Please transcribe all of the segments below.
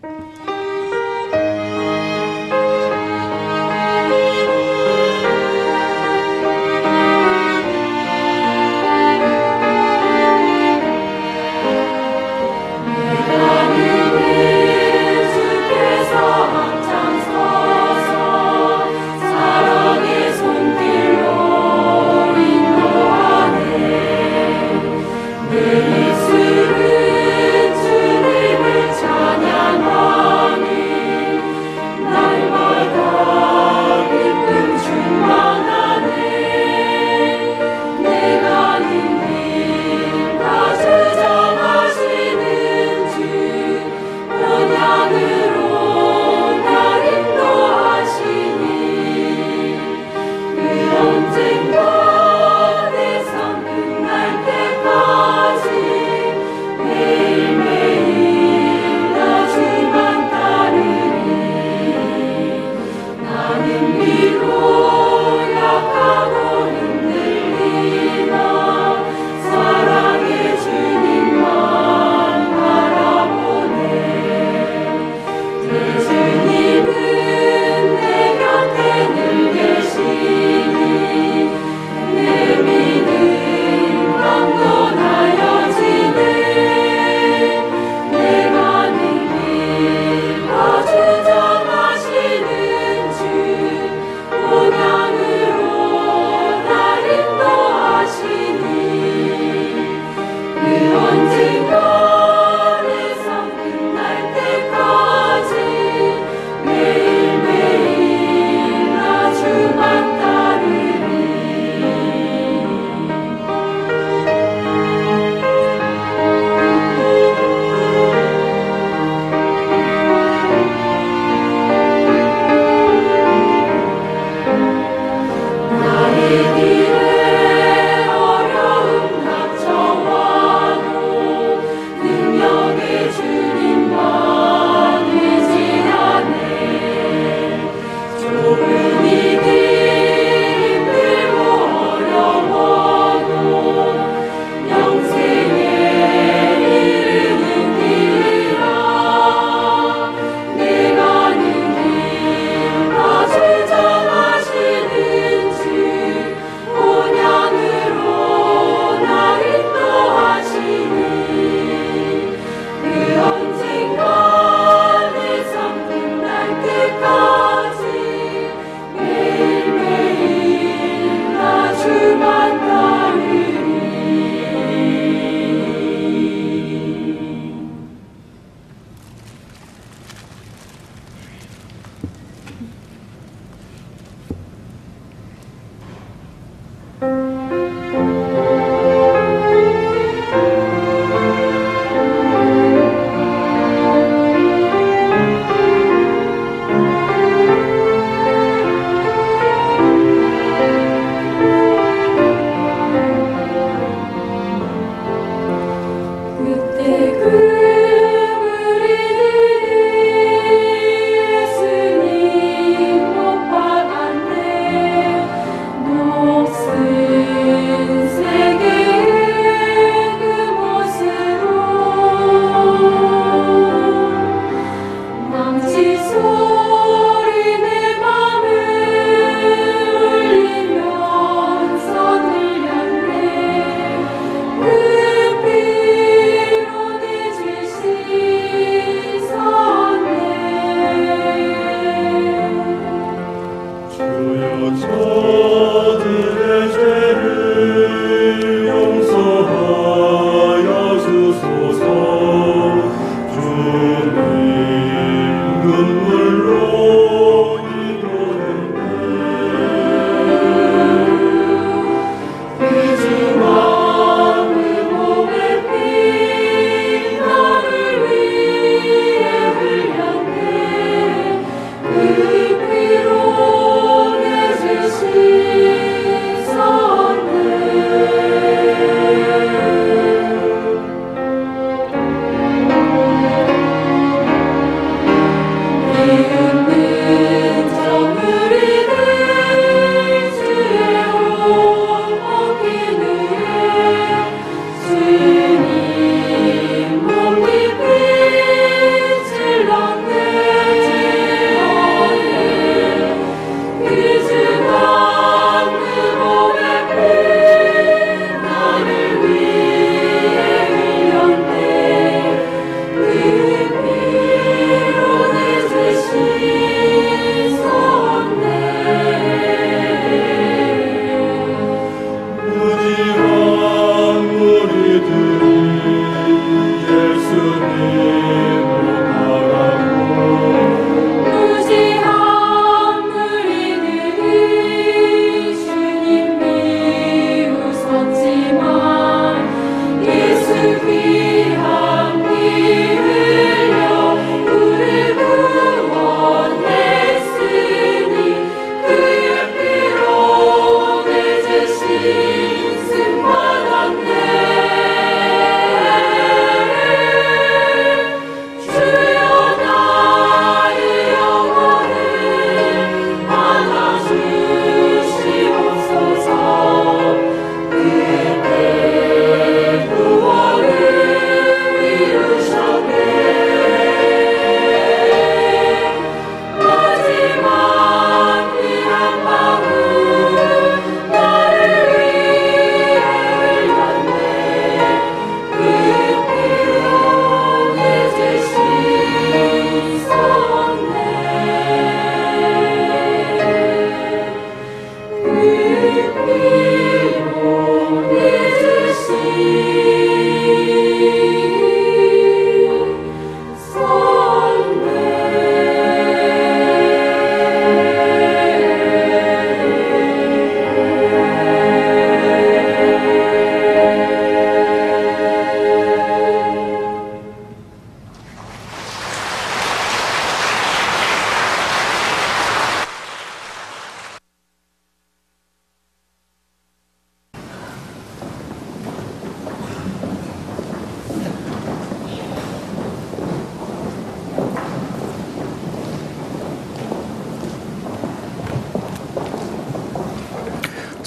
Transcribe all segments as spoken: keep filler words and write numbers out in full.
언젠가 내 삶 끝날 때까지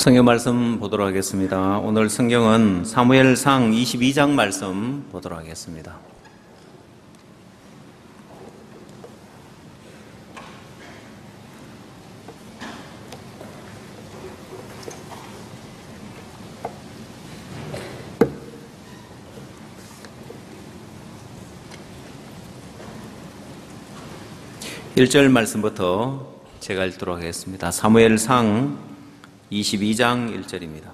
성경 말씀 보도록 하겠습니다. 오늘 성경은 사무엘상 이십이 장 말씀 보도록 하겠습니다. 일 절 말씀부터 제가 읽도록 하겠습니다. 사무엘상 이십이 장 일 절입니다.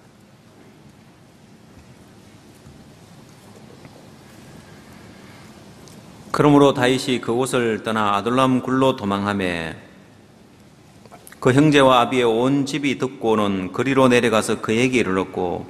그러므로 다윗이 그곳을 떠나 아둘람 굴로 도망하매 그 형제와 아비의 온 집이 듣고는 그리로 내려가서 그에게 이르렀고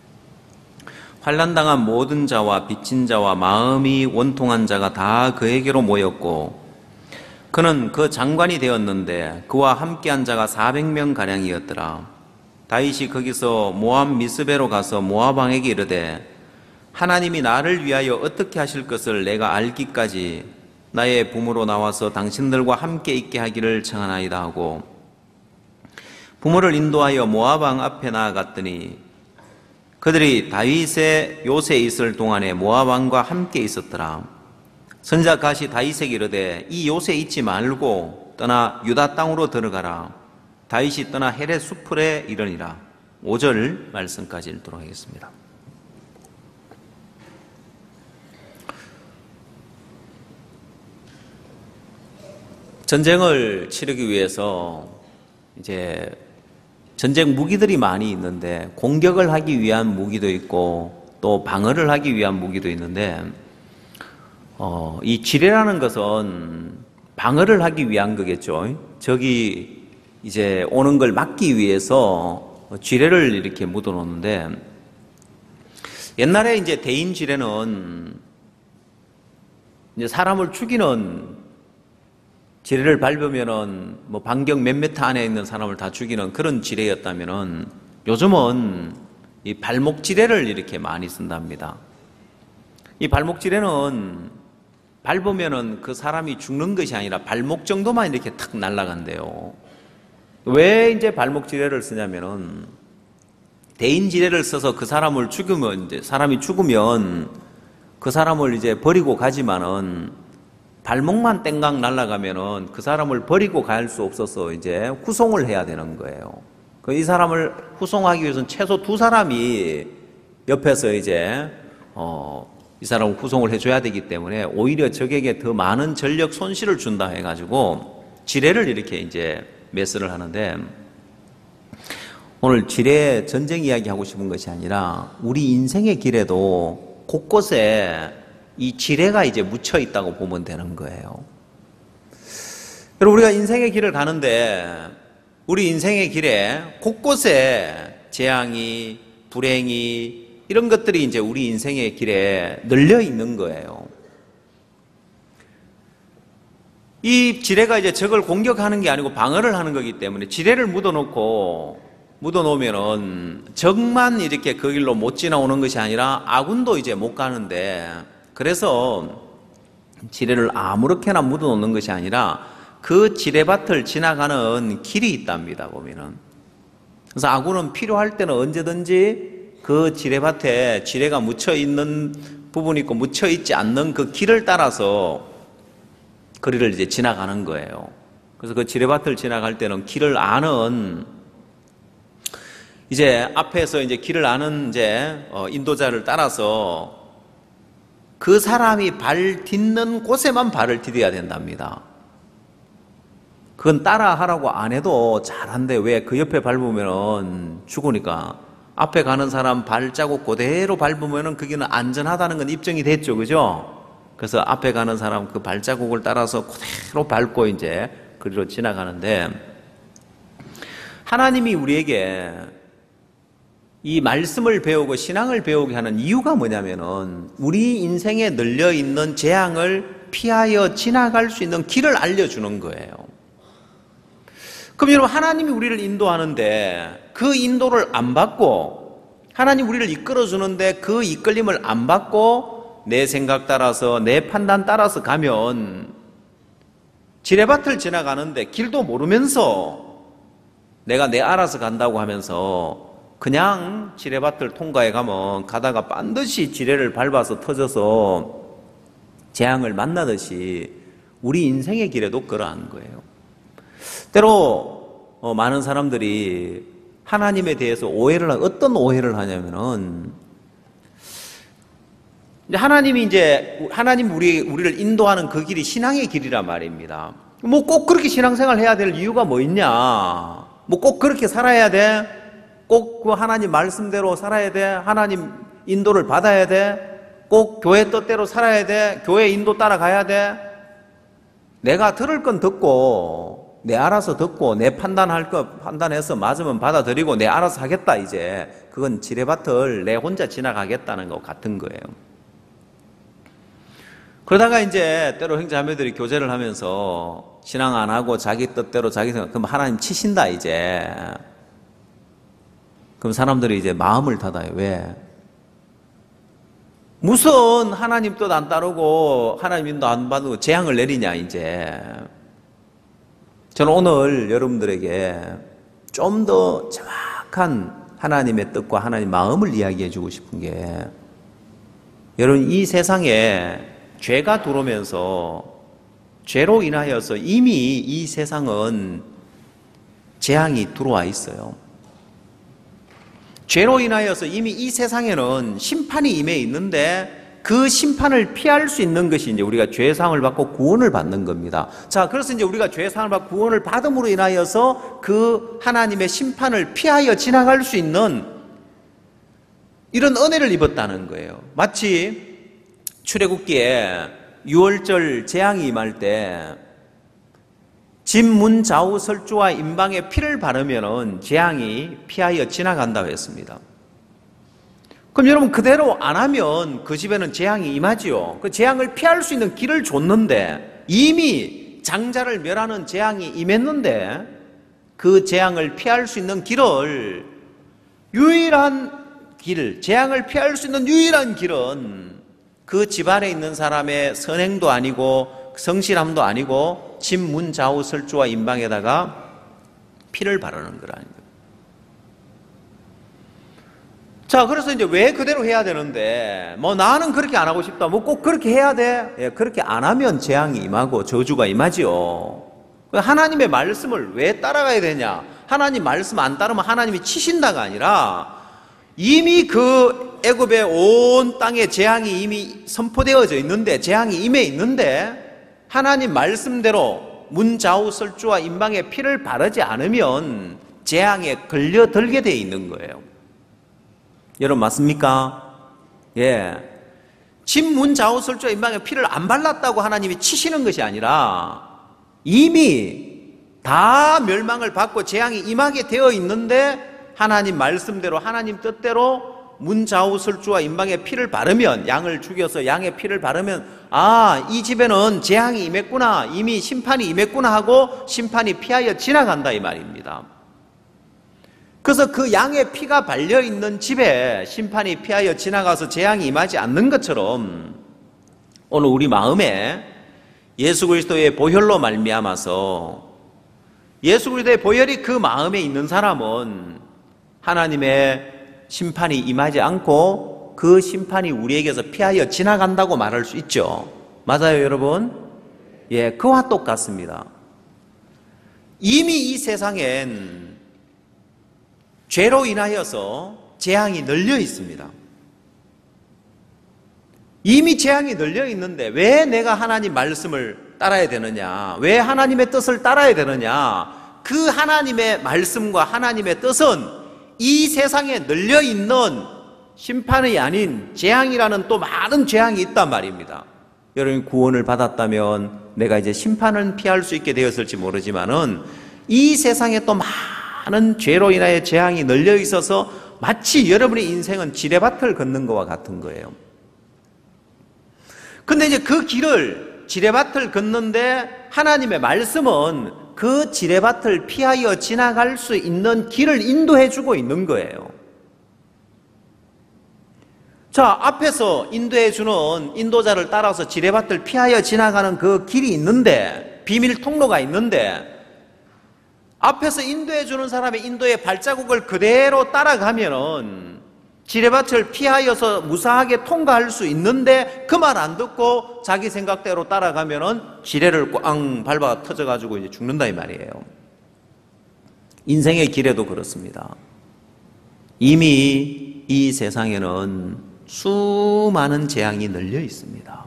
환난당한 모든 자와 빚진 자와 마음이 원통한 자가 다 그에게로 모였고 그는 그 장관이 되었는데 그와 함께한 자가 사백 명 가량이었더라. 다윗이 거기서 모압 미스베로 가서 모압 왕에게 이르되 하나님이 나를 위하여 어떻게 하실 것을 내가 알기까지 나의 부모로 나와서 당신들과 함께 있게 하기를 청하나이다 하고 부모를 인도하여 모압 왕 앞에 나아갔더니 그들이 다윗의 요새에 있을 동안에 모압 왕과 함께 있었더라. 선지자 갓이 다윗에게 이르되 이 요새에 있지 말고 떠나 유다 땅으로 들어가라. 다윗이 떠나 헤렛 수풀에 이르니라. 오 절 말씀까지 읽도록 하겠습니다. 전쟁을 치르기 위해서 이제 전쟁 무기들이 많이 있는데 공격을 하기 위한 무기도 있고 또 방어를 하기 위한 무기도 있는데 어, 이 지뢰라는 것은 방어를 하기 위한 거겠죠. 적이 이제 오는 걸 막기 위해서 지뢰를 이렇게 묻어 놓는데 옛날에 이제 대인 지뢰는 이제 사람을 죽이는 지뢰를 밟으면은 뭐 반경 몇 미터 안에 있는 사람을 다 죽이는 그런 지뢰였다면은 요즘은 이 발목 지뢰를 이렇게 많이 쓴답니다. 이 발목 지뢰는 밟으면은 그 사람이 죽는 것이 아니라 발목 정도만 이렇게 탁 날아간대요. 왜 이제 발목 지뢰를 쓰냐면은 대인 지뢰를 써서 그 사람을 죽으면 이제 사람이 죽으면 그 사람을 이제 버리고 가지만은 발목만 땡강 날아가면은 그 사람을 버리고 갈 수 없어서 이제 후송을 해야 되는 거예요. 이 사람을 후송하기 위해서는 최소 두 사람이 옆에서 이제 어 이 사람을 후송을 해줘야 되기 때문에 오히려 적에게 더 많은 전력 손실을 준다 해가지고 지뢰를 이렇게 이제 매스를 하는데 오늘 지뢰 전쟁 이야기 하고 싶은 것이 아니라 우리 인생의 길에도 곳곳에 이 지뢰가 이제 묻혀 있다고 보면 되는 거예요. 여러분 우리가 인생의 길을 가는데 우리 인생의 길에 곳곳에 재앙이 불행이 이런 것들이 이제 우리 인생의 길에 널려 있는 거예요. 이 지뢰가 이제 적을 공격하는 게 아니고 방어를 하는 거기 때문에 지뢰를 묻어놓고 묻어놓으면은 적만 이렇게 그 길로 못 지나오는 것이 아니라 아군도 이제 못 가는데 그래서 지뢰를 아무렇게나 묻어놓는 것이 아니라 그 지뢰밭을 지나가는 길이 있답니다, 보면은. 그래서 아군은 필요할 때는 언제든지 그 지뢰밭에 지뢰가 묻혀 있는 부분이 있고 묻혀 있지 않는 그 길을 따라서 거리를 이제 지나가는 거예요. 그래서 그 지뢰밭을 지나갈 때는 길을 아는 이제 앞에서 이제 길을 아는 이제 인도자를 따라서 그 사람이 발 딛는 곳에만 발을 디뎌야 된답니다. 그건 따라 하라고 안 해도 잘한데 왜 그 옆에 밟으면 죽으니까 앞에 가는 사람 발자국 그대로 밟으면은 그게는 안전하다는 건 입증이 됐죠, 그죠? 그래서 앞에 가는 사람 그 발자국을 따라서 그대로 밟고 이제 그리로 지나가는데 하나님이 우리에게 이 말씀을 배우고 신앙을 배우게 하는 이유가 뭐냐면은 우리 인생에 널려 있는 재앙을 피하여 지나갈 수 있는 길을 알려주는 거예요. 그럼 여러분 하나님이 우리를 인도하는데 그 인도를 안 받고 하나님 우리를 이끌어주는데 그 이끌림을 안 받고 내 생각 따라서 내 판단 따라서 가면 지뢰밭을 지나가는데 길도 모르면서 내가 내 알아서 간다고 하면서 그냥 지뢰밭을 통과해 가면 가다가 반드시 지뢰를 밟아서 터져서 재앙을 만나듯이 우리 인생의 길에도 그러한 거예요. 때로 어, 많은 사람들이 하나님에 대해서 오해를 하, 어떤 오해를 하냐면은 하나님이 이제 하나님 우리 우리를 인도하는 그 길이 신앙의 길이란 말입니다. 뭐 꼭 그렇게 신앙생활 해야 될 이유가 뭐 있냐? 뭐 꼭 그렇게 살아야 돼? 꼭 그 하나님 말씀대로 살아야 돼? 하나님 인도를 받아야 돼? 꼭 교회 뜻대로 살아야 돼? 교회 인도 따라가야 돼? 내가 들을 건 듣고 내 알아서 듣고 내 판단할 거 판단해서 맞으면 받아들이고 내 알아서 하겠다 이제. 그건 지뢰밭을 내 혼자 지나가겠다는 거 같은 거예요. 그러다가 이제 때로 형제자매들이 교제를 하면서 신앙 안 하고 자기 뜻대로 자기 생각, 그럼 하나님 치신다 이제. 그럼 사람들이 이제 마음을 닫아요. 왜? 무슨 하나님 뜻 안 따르고 하나님 인도 안 받고 재앙을 내리냐 이제. 저는 오늘 여러분들에게 좀 더 정확한 하나님의 뜻과 하나님 마음을 이야기해 주고 싶은 게, 여러분 이 세상에 죄가 들어오면서 죄로 인하여서 이미 이 세상은 재앙이 들어와 있어요. 죄로 인하여서 이미 이 세상에는 심판이 임해 있는데 그 심판을 피할 수 있는 것이 이제 우리가 죄사함을 받고 구원을 받는 겁니다. 자, 그래서 이제 우리가 죄사함을 받고 구원을 받음으로 인하여서 그 하나님의 심판을 피하여 지나갈 수 있는 이런 은혜를 입었다는 거예요. 마치 출애굽기에 유월절 재앙이 임할 때 집 문 좌우 설주와 임방에 피를 바르면은 재앙이 피하여 지나간다고 했습니다. 그럼 여러분 그대로 안 하면 그 집에는 재앙이 임하지요. 그 재앙을 피할 수 있는 길을 줬는데 이미 장자를 멸하는 재앙이 임했는데 그 재앙을 피할 수 있는 길을 유일한 길, 재앙을 피할 수 있는 유일한 길은 그 집안에 있는 사람의 선행도 아니고 성실함도 아니고 집 문 좌우 설주와 임방에다가 피를 바르는 거라는 거예요. 자, 그래서 이제 왜 그대로 해야 되는데, 뭐 나는 그렇게 안 하고 싶다, 뭐 꼭 그렇게 해야 돼? 예, 그렇게 안 하면 재앙이 임하고 저주가 임하지요. 하나님의 말씀을 왜 따라가야 되냐? 하나님 말씀 안 따르면 하나님이 치신다가 아니라 이미 그 애굽의 온 땅에 재앙이 이미 선포되어져 있는데, 재앙이 임해 있는데 하나님 말씀대로 문 좌우 설주와 임방에 피를 바르지 않으면 재앙에 걸려들게 돼 있는 거예요. 여러분 맞습니까? 예. 집 문 좌우 설주와 임방에 피를 안 발랐다고 하나님이 치시는 것이 아니라 이미 다 멸망을 받고 재앙이 임하게 되어 있는데 하나님 말씀대로 하나님 뜻대로 문 좌우 설주와 임방에 피를 바르면, 양을 죽여서 양의 피를 바르면 아, 이 집에는 재앙이 임했구나, 이미 심판이 임했구나 하고 심판이 피하여 지나간다 이 말입니다. 그래서 그 양의 피가 발려있는 집에 심판이 피하여 지나가서 재앙이 임하지 않는 것처럼 오늘 우리 마음에 예수 그리스도의 보혈로 말미암아서 예수 그리스도의 보혈이 그 마음에 있는 사람은 하나님의 심판이 임하지 않고 그 심판이 우리에게서 피하여 지나간다고 말할 수 있죠. 맞아요, 여러분? 예, 그와 똑같습니다. 이미 이 세상엔 죄로 인하여서 재앙이 널려 있습니다. 이미 재앙이 널려 있는데 왜 내가 하나님 말씀을 따라야 되느냐? 왜 하나님의 뜻을 따라야 되느냐? 그 하나님의 말씀과 하나님의 뜻은 이 세상에 널려 있는 심판이 아닌 재앙이라는 또 많은 재앙이 있단 말입니다. 여러분 구원을 받았다면 내가 이제 심판은 피할 수 있게 되었을지 모르지만은 이 세상에 또 많은 죄로 인하여 재앙이 널려 있어서 마치 여러분의 인생은 지뢰밭을 걷는 것과 같은 거예요. 근데 이제 그 길을 지뢰밭을 걷는데 하나님의 말씀은 그 지뢰밭을 피하여 지나갈 수 있는 길을 인도해 주고 있는 거예요. 자, 앞에서 인도해 주는 인도자를 따라서 지뢰밭을 피하여 지나가는 그 길이 있는데, 비밀 통로가 있는데 앞에서 인도해 주는 사람의 인도의 발자국을 그대로 따라가면은 지뢰밭을 피하여서 무사하게 통과할 수 있는데 그 말 안 듣고 자기 생각대로 따라가면은 지뢰를 꽝 밟아 터져가지고 이제 죽는다 이 말이에요. 인생의 길에도 그렇습니다. 이미 이 세상에는 수많은 재앙이 널려 있습니다.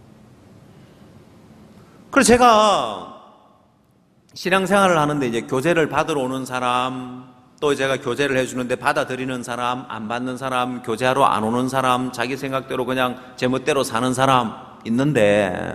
그래서 제가 신앙생활을 하는데 이제 교제를 받으러 오는 사람, 또 제가 교제를 해주는데 받아들이는 사람, 안 받는 사람, 교제하러 안 오는 사람, 자기 생각대로 그냥 제멋대로 사는 사람 있는데,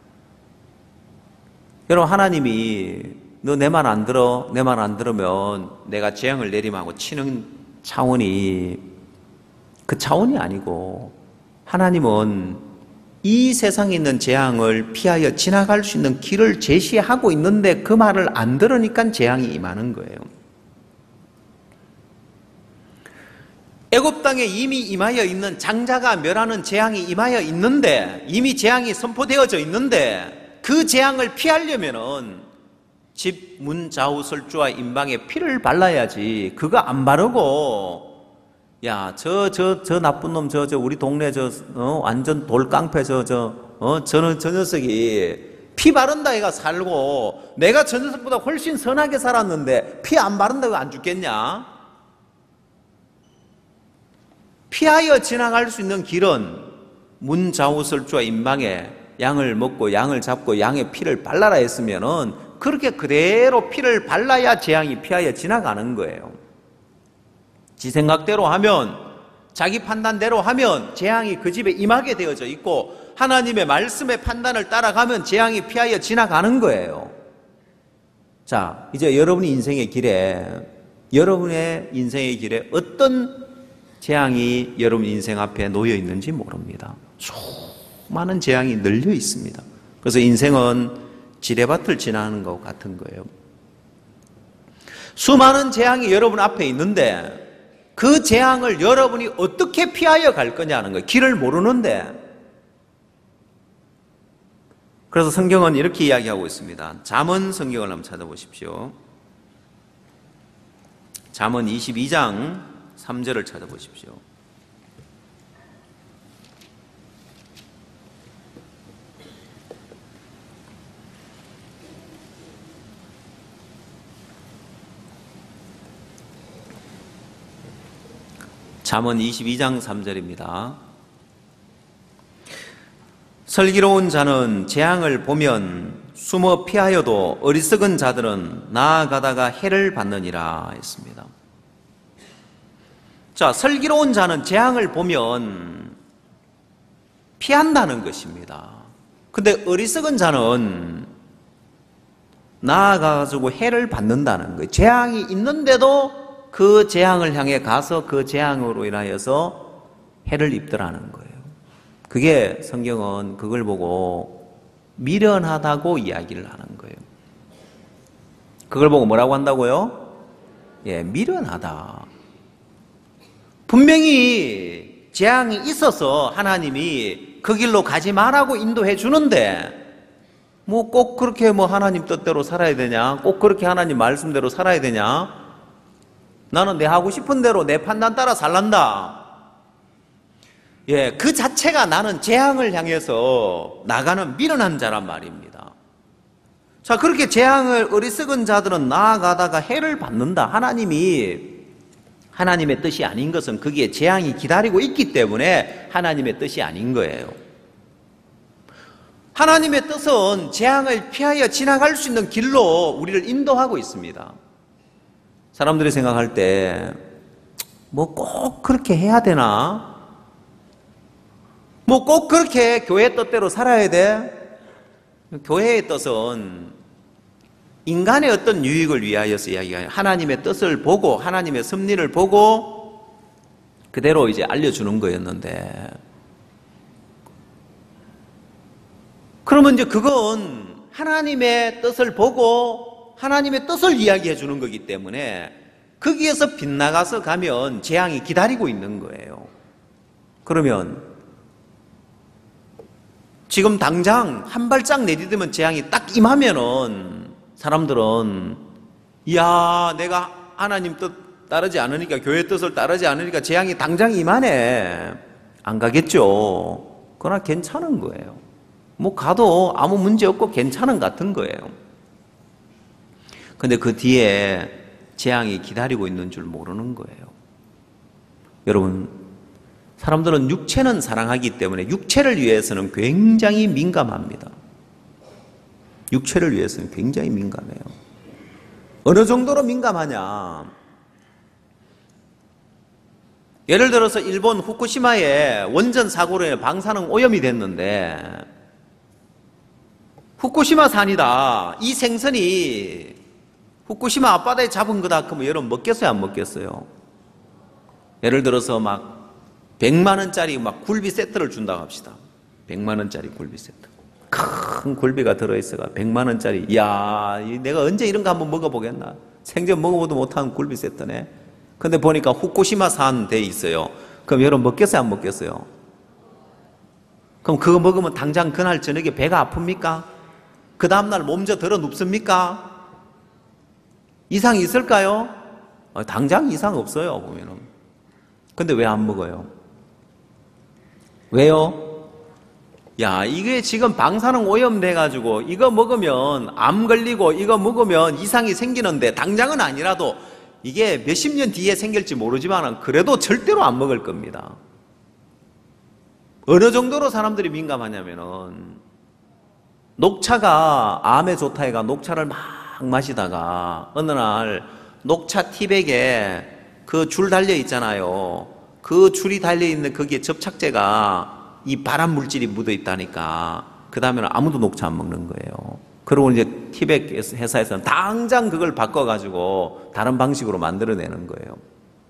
여러분 하나님이 너 내 말 안 들어, 내 말 안 들으면 내가 재앙을 내림하고 치는 차원이 그 차원이 아니고, 하나님은 이 세상에 있는 재앙을 피하여 지나갈 수 있는 길을 제시하고 있는데 그 말을 안 들으니까 재앙이 임하는 거예요. 애굽 땅에 이미 임하여 있는 장자가 멸하는 재앙이 임하여 있는데, 이미 재앙이 선포되어져 있는데 그 재앙을 피하려면은 집 문 좌우 설주와 임방에 피를 발라야지. 그거 안 바르고 야, 저, 저, 저 나쁜 놈, 저, 저, 우리 동네 저, 어, 완전 돌깡패, 저, 저, 어, 저는, 저 녀석이 피 바른다 해가 살고, 내가 저 녀석보다 훨씬 선하게 살았는데, 피 안 바른다고 안 죽겠냐? 피하여 지나갈 수 있는 길은 문 좌우 설주와 임방에 양을 먹고, 양을 잡고, 양의 피를 발라라 했으면은, 그렇게 그대로 피를 발라야 재앙이 피하여 지나가는 거예요. 지 생각대로 하면, 자기 판단대로 하면 재앙이 그 집에 임하게 되어져 있고, 하나님의 말씀의 판단을 따라가면 재앙이 피하여 지나가는 거예요. 자, 이제 여러분의 인생의 길에, 여러분의 인생의 길에 어떤 재앙이 여러분 인생 앞에 놓여 있는지 모릅니다. 수많은 재앙이 널려 있습니다. 그래서 인생은 지뢰밭을 지나는 것 같은 거예요. 수많은 재앙이 여러분 앞에 있는데 그 재앙을 여러분이 어떻게 피하여 갈 거냐는 거예요. 길을 모르는데. 그래서 성경은 이렇게 이야기하고 있습니다. 잠언 성경을 한번 찾아보십시오. 잠언 이십이 장 삼 절을 찾아보십시오. 잠언 이십이 장 삼 절입니다. 슬기로운 자는 재앙을 보면 숨어 피하여도 어리석은 자들은 나아가다가 해를 받느니라 했습니다. 자, 슬기로운 자는 재앙을 보면 피한다는 것입니다. 근데 어리석은 자는 나아가가지고 해를 받는다는 거예요. 재앙이 있는데도 그 재앙을 향해 가서 그 재앙으로 인하여서 해를 입더라는 거예요. 그게 성경은 그걸 보고 미련하다고 이야기를 하는 거예요. 그걸 보고 뭐라고 한다고요? 예, 미련하다. 분명히 재앙이 있어서 하나님이 그 길로 가지 말라고 인도해 주는데 뭐 꼭 그렇게 뭐 하나님 뜻대로 살아야 되냐? 꼭 그렇게 하나님 말씀대로 살아야 되냐? 나는 내 하고 싶은 대로 내 판단 따라 살란다. 예, 그 자체가 나는 재앙을 향해서 나가는 미련한 자란 말입니다. 자, 그렇게 재앙을 어리석은 자들은 나아가다가 해를 받는다. 하나님이 하나님의 뜻이 아닌 것은 거기에 재앙이 기다리고 있기 때문에 하나님의 뜻이 아닌 거예요. 하나님의 뜻은 재앙을 피하여 지나갈 수 있는 길로 우리를 인도하고 있습니다. 사람들이 생각할 때 뭐 꼭 그렇게 해야 되나? 뭐 꼭 그렇게 교회 뜻대로 살아야 돼? 교회의 뜻은 인간의 어떤 유익을 위하여서 이야기해요. 하나님의 뜻을 보고 하나님의 섭리를 보고 그대로 이제 알려주는 거였는데, 그러면 이제 그건 하나님의 뜻을 보고 하나님의 뜻을 이야기해 주는 거기 때문에 거기에서 빗나가서 가면 재앙이 기다리고 있는 거예요. 그러면 지금 당장 한 발짝 내디디면 재앙이 딱 임하면은 사람들은 이야, 내가 하나님 뜻 따르지 않으니까, 교회 뜻을 따르지 않으니까 재앙이 당장 임하네. 안 가겠죠. 그러나 괜찮은 거예요. 뭐 가도 아무 문제 없고 괜찮은 같은 거예요. 근데 그 뒤에 재앙이 기다리고 있는 줄 모르는 거예요. 여러분, 사람들은 육체는 사랑하기 때문에 육체를 위해서는 굉장히 민감합니다. 육체를 위해서는 굉장히 민감해요. 어느 정도로 민감하냐? 예를 들어서 일본 후쿠시마에 원전 사고로 인해 방사능 오염이 됐는데, 후쿠시마 산이다, 이 생선이 후쿠시마 앞바다에 잡은 거다 그러면 여러분 먹겠어요, 안 먹겠어요? 예를 들어서 막 백만 원짜리 막 굴비 세트를 준다고 합시다. 백만 원짜리 굴비 세트. 큰 굴비가 들어있어가 백만 원짜리. 이야, 내가 언제 이런 거 한번 먹어보겠나? 생전 먹어보도 못한 굴비 세트네. 근데 보니까 후쿠시마 산 돼 있어요. 그럼 여러분 먹겠어요, 안 먹겠어요? 그럼 그거 먹으면 당장 그날 저녁에 배가 아픕니까? 그 다음날 몸져 들어 눕습니까? 이상이 있을까요? 당장 이상 없어요, 보면은. 근데 왜 안 먹어요? 왜요? 야, 이게 지금 방사능 오염돼가지고 이거 먹으면 암 걸리고 이거 먹으면 이상이 생기는데 당장은 아니라도 이게 몇십 년 뒤에 생길지 모르지만 그래도 절대로 안 먹을 겁니다. 어느 정도로 사람들이 민감하냐면은 녹차가 암에 좋다 해가 녹차를 막 마시다가 어느 날 녹차 티백에 그 줄 달려 있잖아요. 그 줄이 달려있는 거기에 접착제가 이 발암 물질이 묻어 있다니까 그 다음에는 아무도 녹차 안 먹는 거예요. 그리고 이제 티백 회사에서는 당장 그걸 바꿔가지고 다른 방식으로 만들어내는 거예요.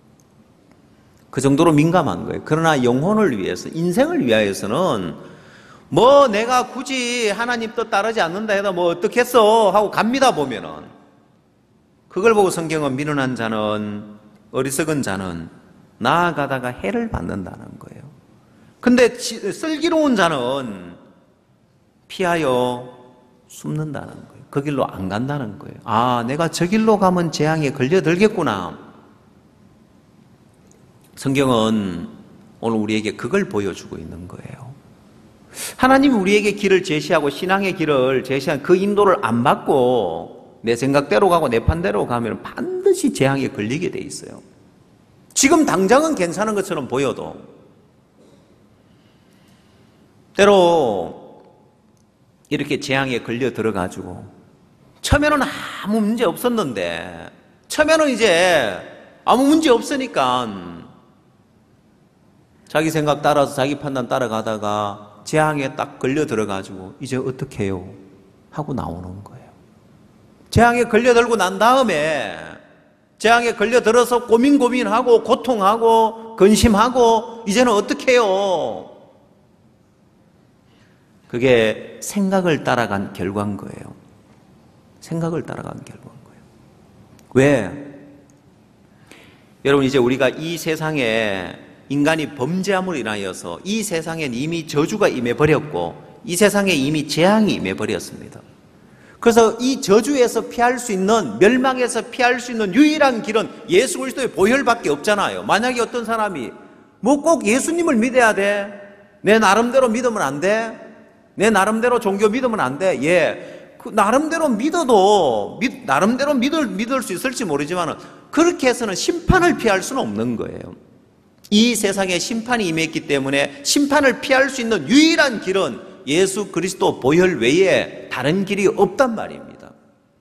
그 정도로 민감한 거예요. 그러나 영혼을 위해서, 인생을 위하여서는 뭐 내가 굳이 하나님 뜻 따르지 않는다 해도 뭐 어떻겠어 하고 갑니다 보면은 그걸 보고 성경은 미련한 자는, 어리석은 자는 나아가다가 해를 받는다는 거예요. 근데 슬기로운 자는 피하여 숨는다는 거예요. 그 길로 안 간다는 거예요. 아, 내가 저 길로 가면 재앙에 걸려들겠구나. 성경은 오늘 우리에게 그걸 보여주고 있는 거예요. 하나님이 우리에게 길을 제시하고 신앙의 길을 제시한 그 인도를 안 받고 내 생각대로 가고 내 판대로 가면 반드시 재앙에 걸리게 돼 있어요. 지금 당장은 괜찮은 것처럼 보여도 때로 이렇게 재앙에 걸려 들어가지고 처음에는 아무 문제 없었는데 처음에는 이제 아무 문제 없으니까 자기 생각 따라서 자기 판단 따라가다가 재앙에 딱 걸려 들어가지고 이제 어떻게 해요? 하고 나오는 거예요. 재앙에 걸려들고 난 다음에 재앙에 걸려들어서 고민 고민하고 고통하고 근심하고 이제는 어떻게 해요? 그게 생각을 따라간 결과인 거예요. 생각을 따라간 결과인 거예요. 왜? 여러분, 이제 우리가 이 세상에 인간이 범죄함으로 인하여서 이 세상엔 이미 저주가 임해버렸고 이 세상에 이미 재앙이 임해버렸습니다. 그래서 이 저주에서 피할 수 있는, 멸망에서 피할 수 있는 유일한 길은 예수 그리스도의 보혈밖에 없잖아요. 만약에 어떤 사람이 뭐 꼭 예수님을 믿어야 돼? 내 나름대로 믿으면 안 돼? 내 나름대로 종교 믿으면 안 돼? 예, 그 나름대로 믿어도 믿, 나름대로 믿을, 믿을 수 있을지 모르지만 그렇게 해서는 심판을 피할 수는 없는 거예요. 이 세상에 심판이 임했기 때문에 심판을 피할 수 있는 유일한 길은 예수 그리스도 보혈 외에 다른 길이 없단 말입니다.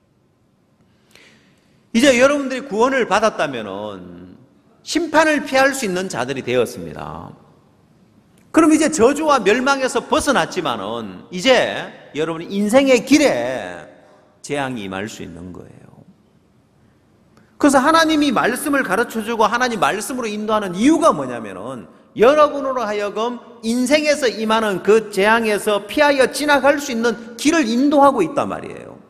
이제 여러분들이 구원을 받았다면 심판을 피할 수 있는 자들이 되었습니다. 그럼 이제 저주와 멸망에서 벗어났지만은 이제 여러분 인생의 길에 재앙이 임할 수 있는 거예요. 그래서 하나님이 말씀을 가르쳐주고 하나님 말씀으로 인도하는 이유가 뭐냐면은 여러분으로 하여금 인생에서 임하는 그 재앙에서 피하여 지나갈 수 있는 길을 인도하고 있단 말이에요.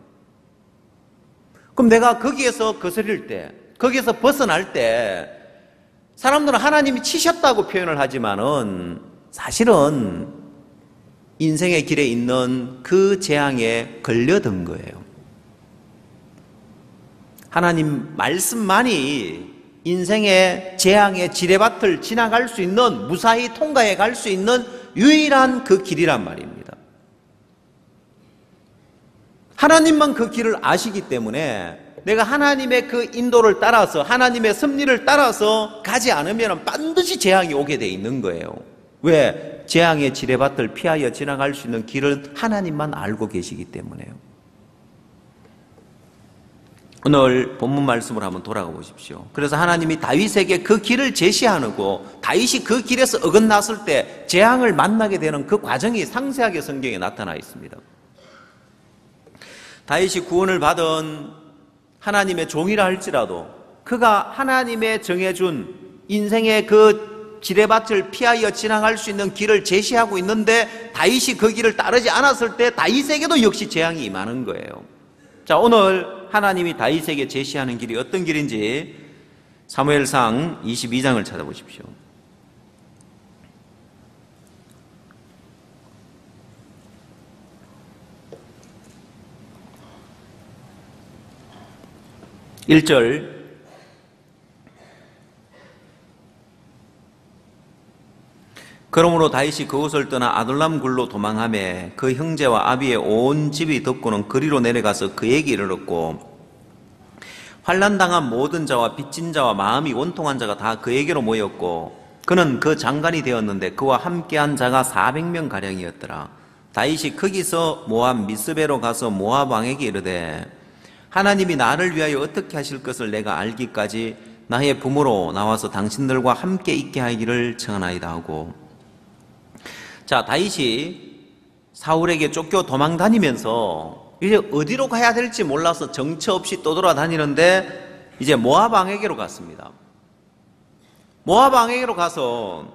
그럼 내가 거기에서 거스릴 때, 거기에서 벗어날 때 사람들은 하나님이 치셨다고 표현을 하지만은 사실은 인생의 길에 있는 그 재앙에 걸려든 거예요. 하나님 말씀만이 인생의 재앙의 지뢰밭을 지나갈 수 있는, 무사히 통과해 갈 수 있는 유일한 그 길이란 말입니다. 하나님만 그 길을 아시기 때문에 내가 하나님의 그 인도를 따라서, 하나님의 섭리를 따라서 가지 않으면 반드시 재앙이 오게 돼 있는 거예요. 왜? 재앙의 지뢰밭을 피하여 지나갈 수 있는 길은 하나님만 알고 계시기 때문에요. 오늘 본문 말씀을 한번 돌아가 보십시오. 그래서 하나님이 다윗에게 그 길을 제시하고 다윗이 그 길에서 어긋났을 때 재앙을 만나게 되는 그 과정이 상세하게 성경에 나타나 있습니다. 다윗이 구원을 받은 하나님의 종이라 할지라도 그가 하나님의 정해준 인생의 그 지뢰밭을 피하여 지나갈 수 있는 길을 제시하고 있는데 다윗이 그 길을 따르지 않았을 때 다윗에게도 역시 재앙이 임하는 거예요. 자, 오늘 하나님이 다윗에게 제시하는 길이 어떤 길인지 사무엘상 이십이 장을 찾아보십시오. 일 절 그러므로 다윗이 그곳을 떠나 아둘람 굴로 도망하며 그 형제와 아비의 온 집이 덮고는 그리로 내려가서 그에게 이르렀고 환난당한 모든 자와 빚진 자와 마음이 원통한 자가 다 그에게로 모였고 그는 그 장관이 되었는데 그와 함께한 자가 사백 명 가량이었더라. 다윗이 거기서 모압 미스베로 가서 모압 왕에게 이르되 하나님이 나를 위하여 어떻게 하실 것을 내가 알기까지 나의 부모로 나와서 당신들과 함께 있게 하기를 청하나이다 하고. 자, 다윗이 사울에게 쫓겨 도망 다니면서 이제 어디로 가야 될지 몰라서 정처 없이 떠돌아다니는데 이제 모압 왕에게로 갔습니다. 모압 왕에게로 가서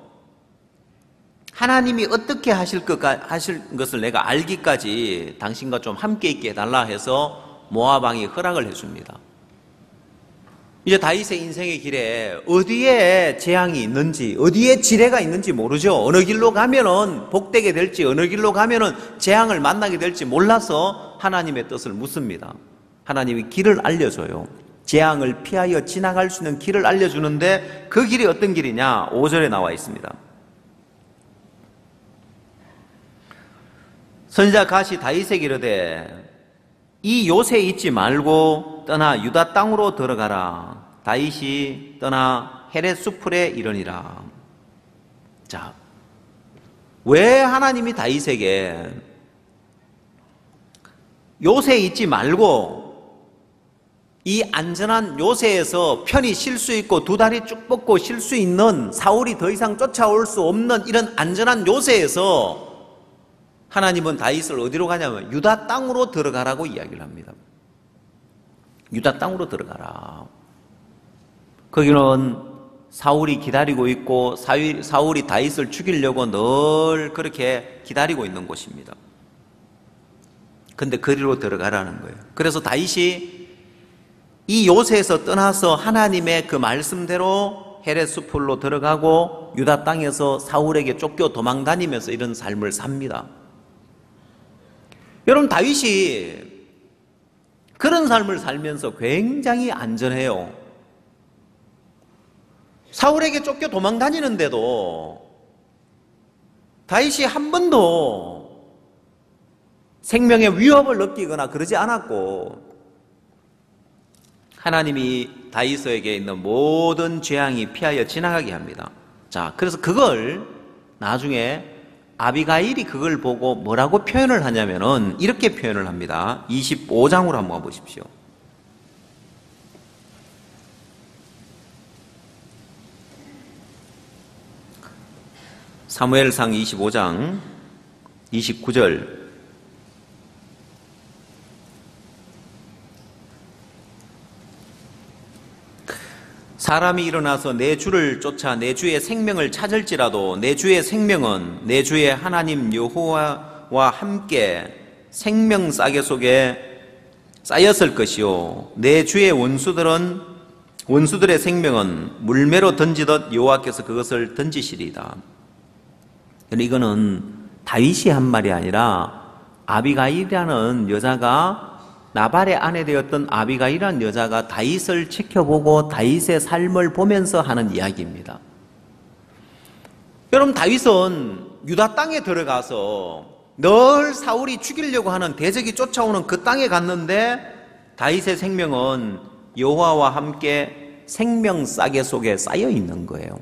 하나님이 어떻게 하실 것, 하실 것을 내가 알기까지 당신과 좀 함께 있게 해달라 해서 모압 왕이 허락을 해줍니다. 이제 다윗의 인생의 길에 어디에 재앙이 있는지, 어디에 지뢰가 있는지 모르죠. 어느 길로 가면은 복되게 될지, 어느 길로 가면은 재앙을 만나게 될지 몰라서 하나님의 뜻을 묻습니다. 하나님이 길을 알려줘요. 재앙을 피하여 지나갈 수 있는 길을 알려주는데 그 길이 어떤 길이냐? 오 절에 나와 있습니다. 선지자 갓이 다윗에게 이르되 이 요새에 있지 말고 떠나 유다 땅으로 들어가라. 다윗이 떠나 헤렛 수풀에 이르니라. 자, 왜 하나님이 다윗에게 요새에 있지 말고 이 안전한 요새에서 편히 쉴 수 있고 두 다리 쭉 뻗고 쉴 수 있는 사울이 더 이상 쫓아올 수 없는 이런 안전한 요새에서 하나님은 다윗을 어디로 가냐면 유다 땅으로 들어가라고 이야기를 합니다. 유다 땅으로 들어가라. 거기는 사울이 기다리고 있고 사울이 다윗을 죽이려고 늘 그렇게 기다리고 있는 곳입니다. 근데 거리로 들어가라는 거예요. 그래서 다윗이 이 요새에서 떠나서 하나님의 그 말씀대로 헤렛 수풀로 들어가고 유다 땅에서 사울에게 쫓겨 도망 다니면서 이런 삶을 삽니다. 여러분, 다윗이 그런 삶을 살면서 굉장히 안전해요. 사울에게 쫓겨 도망 다니는데도 다윗이 한 번도 생명의 위협을 느끼거나 그러지 않았고 하나님이 다윗에게 있는 모든 재앙이 피하여 지나가게 합니다. 자, 그래서 그걸 나중에 아비가일이 그걸 보고 뭐라고 표현을 하냐면은 이렇게 표현을 합니다. 이십오 장으로 한번 보십시오. 사무엘상 이십오 장 이십구 절 사람이 일어나서 내 주를 쫓아 내 주의 생명을 찾을지라도 내 주의 생명은 내 주의 하나님 여호와와 함께 생명 싸개 속에 쌓였을 것이요 내 주의 원수들은 원수들의 생명은 물매로 던지듯 여호와께서 그것을 던지시리이다. 이거는 다윗이 한 말이 아니라 아비가일이라는 여자가 나발의 아내 되었던 아비가일이라는 여자가 다윗을 지켜보고 다윗의 삶을 보면서 하는 이야기입니다. 여러분, 다윗은 유다 땅에 들어가서 늘 사울이 죽이려고 하는 대적이 쫓아오는 그 땅에 갔는데 다윗의 생명은 여호와와 함께 생명 싸개 속에 쌓여 있는 거예요.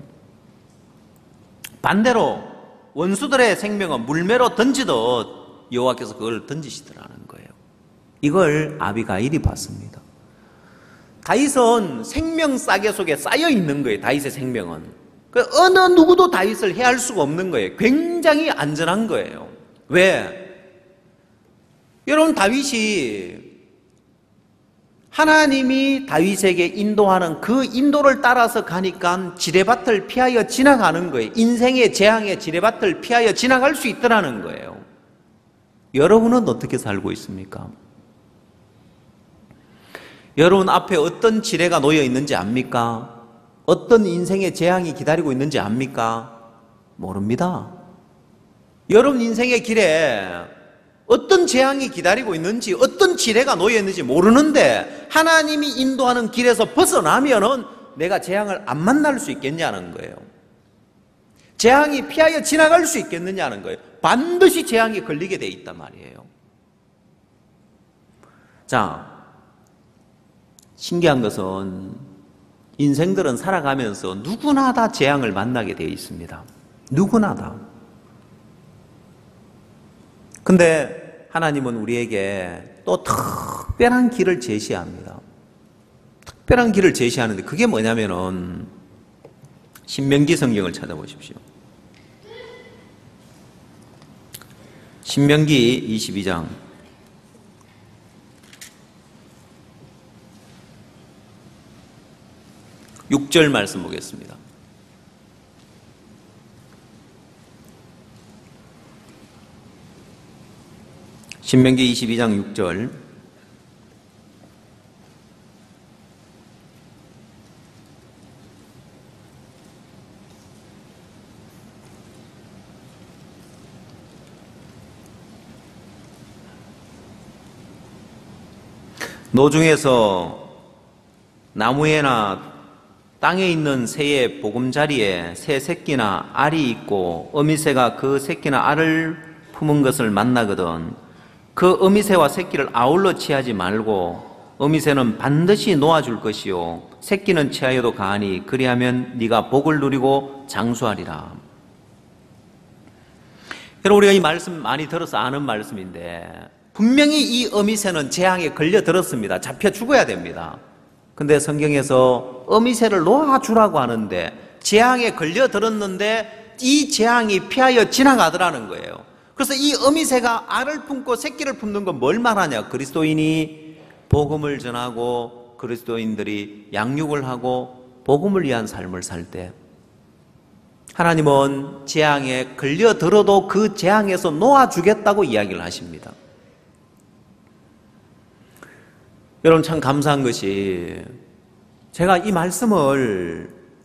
반대로 원수들의 생명은 물매로 던지듯 여호와께서 그걸 던지시더라는 거예요. 이걸 아비가일이 봤습니다. 다윗은 생명 싸개 속에 쌓여 있는 거예요. 다윗의 생명은. 그 어느 누구도 다윗을 해할 수가 없는 거예요. 굉장히 안전한 거예요. 왜? 여러분, 다윗이 하나님이 다윗에게 인도하는 그 인도를 따라서 가니까 지뢰밭을 피하여 지나가는 거예요. 인생의 재앙의 지뢰밭을 피하여 지나갈 수 있더라는 거예요. 여러분은 어떻게 살고 있습니까? 여러분 앞에 어떤 지뢰가 놓여 있는지 압니까? 어떤 인생의 재앙이 기다리고 있는지 압니까? 모릅니다. 여러분 인생의 길에 어떤 재앙이 기다리고 있는지, 어떤 지뢰가 놓여 있는지 모르는데 하나님이 인도하는 길에서 벗어나면은 내가 재앙을 안 만날 수 있겠냐는 거예요. 재앙이 피하여 지나갈 수 있겠느냐는 거예요. 반드시 재앙이 걸리게 돼 있단 말이에요. 자, 신기한 것은 인생들은 살아가면서 누구나 다 재앙을 만나게 되어 있습니다. 누구나 다. 근데 하나님은 우리에게 또 특별한 길을 제시합니다. 특별한 길을 제시하는데 그게 뭐냐면은 신명기 성경을 찾아보십시오. 신명기 이십이 장 육 절 말씀 보겠습니다. 신명기 이십이 장 육 절. 노중에서 나무에나 땅에 있는 새의 보금자리에 새 새끼나 알이 있고 어미새가 그 새끼나 알을 품은 것을 만나거든 그 어미새와 새끼를 아울러 취하지 말고 어미새는 반드시 놓아줄 것이요 새끼는 취하여도 가하니 그리하면 네가 복을 누리고 장수하리라. 여러분 우리가 이 말씀 많이 들어서 아는 말씀인데 분명히 이 어미새는 재앙에 걸려들었습니다. 잡혀 죽어야 됩니다. 근데 성경에서 어미새를 놓아주라고 하는데 재앙에 걸려들었는데 이 재앙이 피하여 지나가더라는 거예요. 그래서 이 어미새가 알을 품고 새끼를 품는 건 뭘 말하냐? 그리스도인이 복음을 전하고 그리스도인들이 양육을 하고 복음을 위한 삶을 살 때 하나님은 재앙에 걸려들어도 그 재앙에서 놓아주겠다고 이야기를 하십니다. 여러분 참 감사한 것이 제가 이 말씀을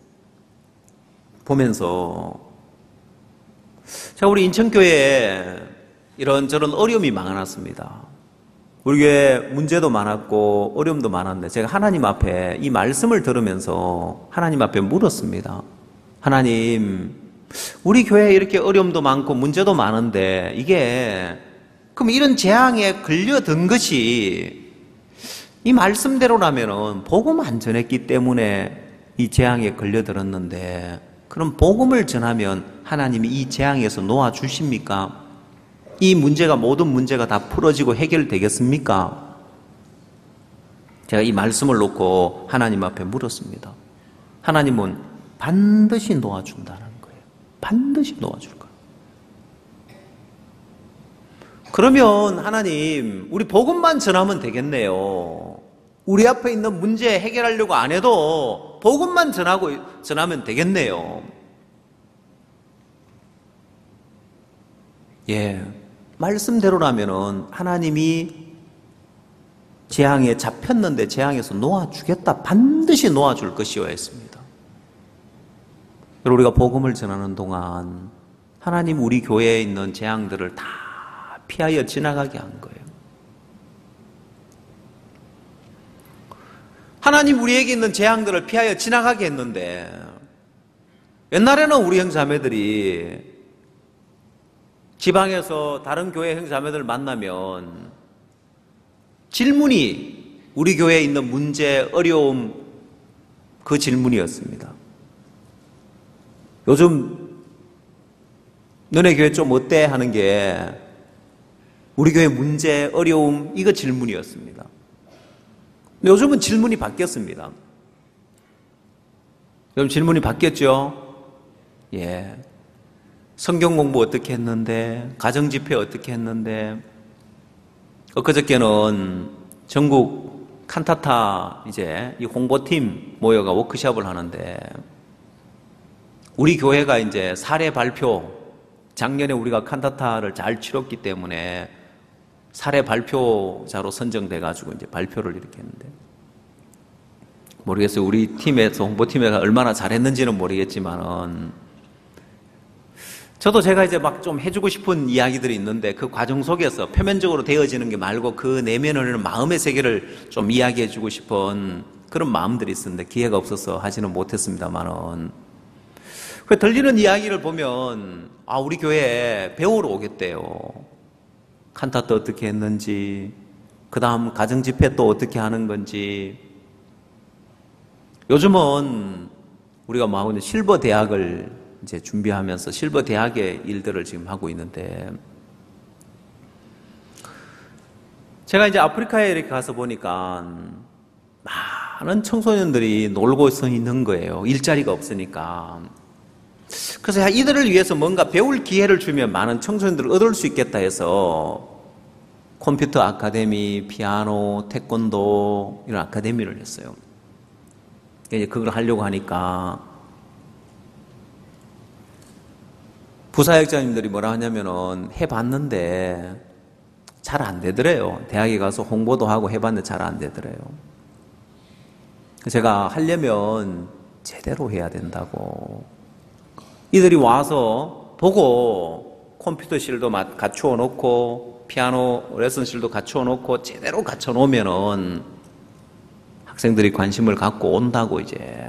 보면서 제가 우리 인천교회에 이런저런 어려움이 많았습니다. 우리 교회에 문제도 많았고 어려움도 많았는데 제가 하나님 앞에 이 말씀을 들으면서 하나님 앞에 물었습니다. 하나님, 우리 교회에 이렇게 어려움도 많고 문제도 많은데 이게 그럼 이런 재앙에 걸려든 것이 이 말씀대로라면은 복음 안 전했기 때문에 이 재앙에 걸려들었는데 그럼 복음을 전하면 하나님이 이 재앙에서 놓아주십니까? 이 문제가 모든 문제가 다 풀어지고 해결되겠습니까? 제가 이 말씀을 놓고 하나님 앞에 물었습니다. 하나님은 반드시 놓아준다는 거예요. 반드시 놓아줄 거예요. 그러면 하나님 우리 복음만 전하면 되겠네요. 우리 앞에 있는 문제 해결하려고 안 해도 복음만 전하고 전하면 되겠네요. 예, 말씀대로라면은 하나님이 재앙에 잡혔는데 재앙에서 놓아주겠다, 반드시 놓아줄 것이어야 했습니다. 우리가 복음을 전하는 동안 하나님 우리 교회에 있는 재앙들을 다 피하여 지나가게 한 거예요. 하나님 우리에게 있는 재앙들을 피하여 지나가게 했는데, 옛날에는 우리 형제자매들이 지방에서 다른 교회 형제자매들 만나면 질문이 우리 교회에 있는 문제, 어려움, 그 질문이었습니다. 요즘 너네 교회 좀 어때? 하는 게 우리 교회 문제, 어려움, 이거 질문이었습니다. 근데 요즘은 질문이 바뀌었습니다. 요즘 질문이 바뀌었죠? 예. 성경 공부 어떻게 했는데, 가정 집회 어떻게 했는데, 엊그저께는 전국 칸타타 이제 이 홍보팀 모여가 워크숍을 하는데, 우리 교회가 이제 사례 발표, 작년에 우리가 칸타타를 잘 치렀기 때문에 사례 발표자로 선정돼가지고 이제 발표를 이렇게 했는데, 모르겠어요. 우리 팀에서, 홍보팀에서 얼마나 잘했는지는 모르겠지만은, 저도 제가 이제 막 좀 해주고 싶은 이야기들이 있는데, 그 과정 속에서 표면적으로 되어지는 게 말고 그 내면을 있는 마음의 세계를 좀 이야기해주고 싶은 그런 마음들이 있었는데, 기회가 없어서 하지는 못했습니다만은, 그 들리는 이야기를 보면, 아, 우리 교회에 배우러 오겠대요. 칸타타 어떻게 했는지, 그 다음 가정 집회 또 어떻게 하는 건지. 요즘은 우리가 뭐 하고 있는 실버 대학을 이제 준비하면서 실버 대학의 일들을 지금 하고 있는데, 제가 이제 아프리카에 이렇게 가서 보니까 많은 청소년들이 놀고 있는 거예요. 일자리가 없으니까. 그래서 이들을 위해서 뭔가 배울 기회를 주면 많은 청소년들을 얻을 수 있겠다 해서 컴퓨터 아카데미, 피아노, 태권도 이런 아카데미를 했어요. 이제 그걸 하려고 하니까 부사역장님들이 뭐라 하냐면은 해봤는데 잘 안 되더래요. 대학에 가서 홍보도 하고 해봤는데 잘 안 되더래요. 제가 하려면 제대로 해야 된다고. 이들이 와서 보고 컴퓨터실도 갖추어 놓고 피아노 레슨실도 갖추어 놓고 제대로 갖춰 놓으면은 학생들이 관심을 갖고 온다고 이제.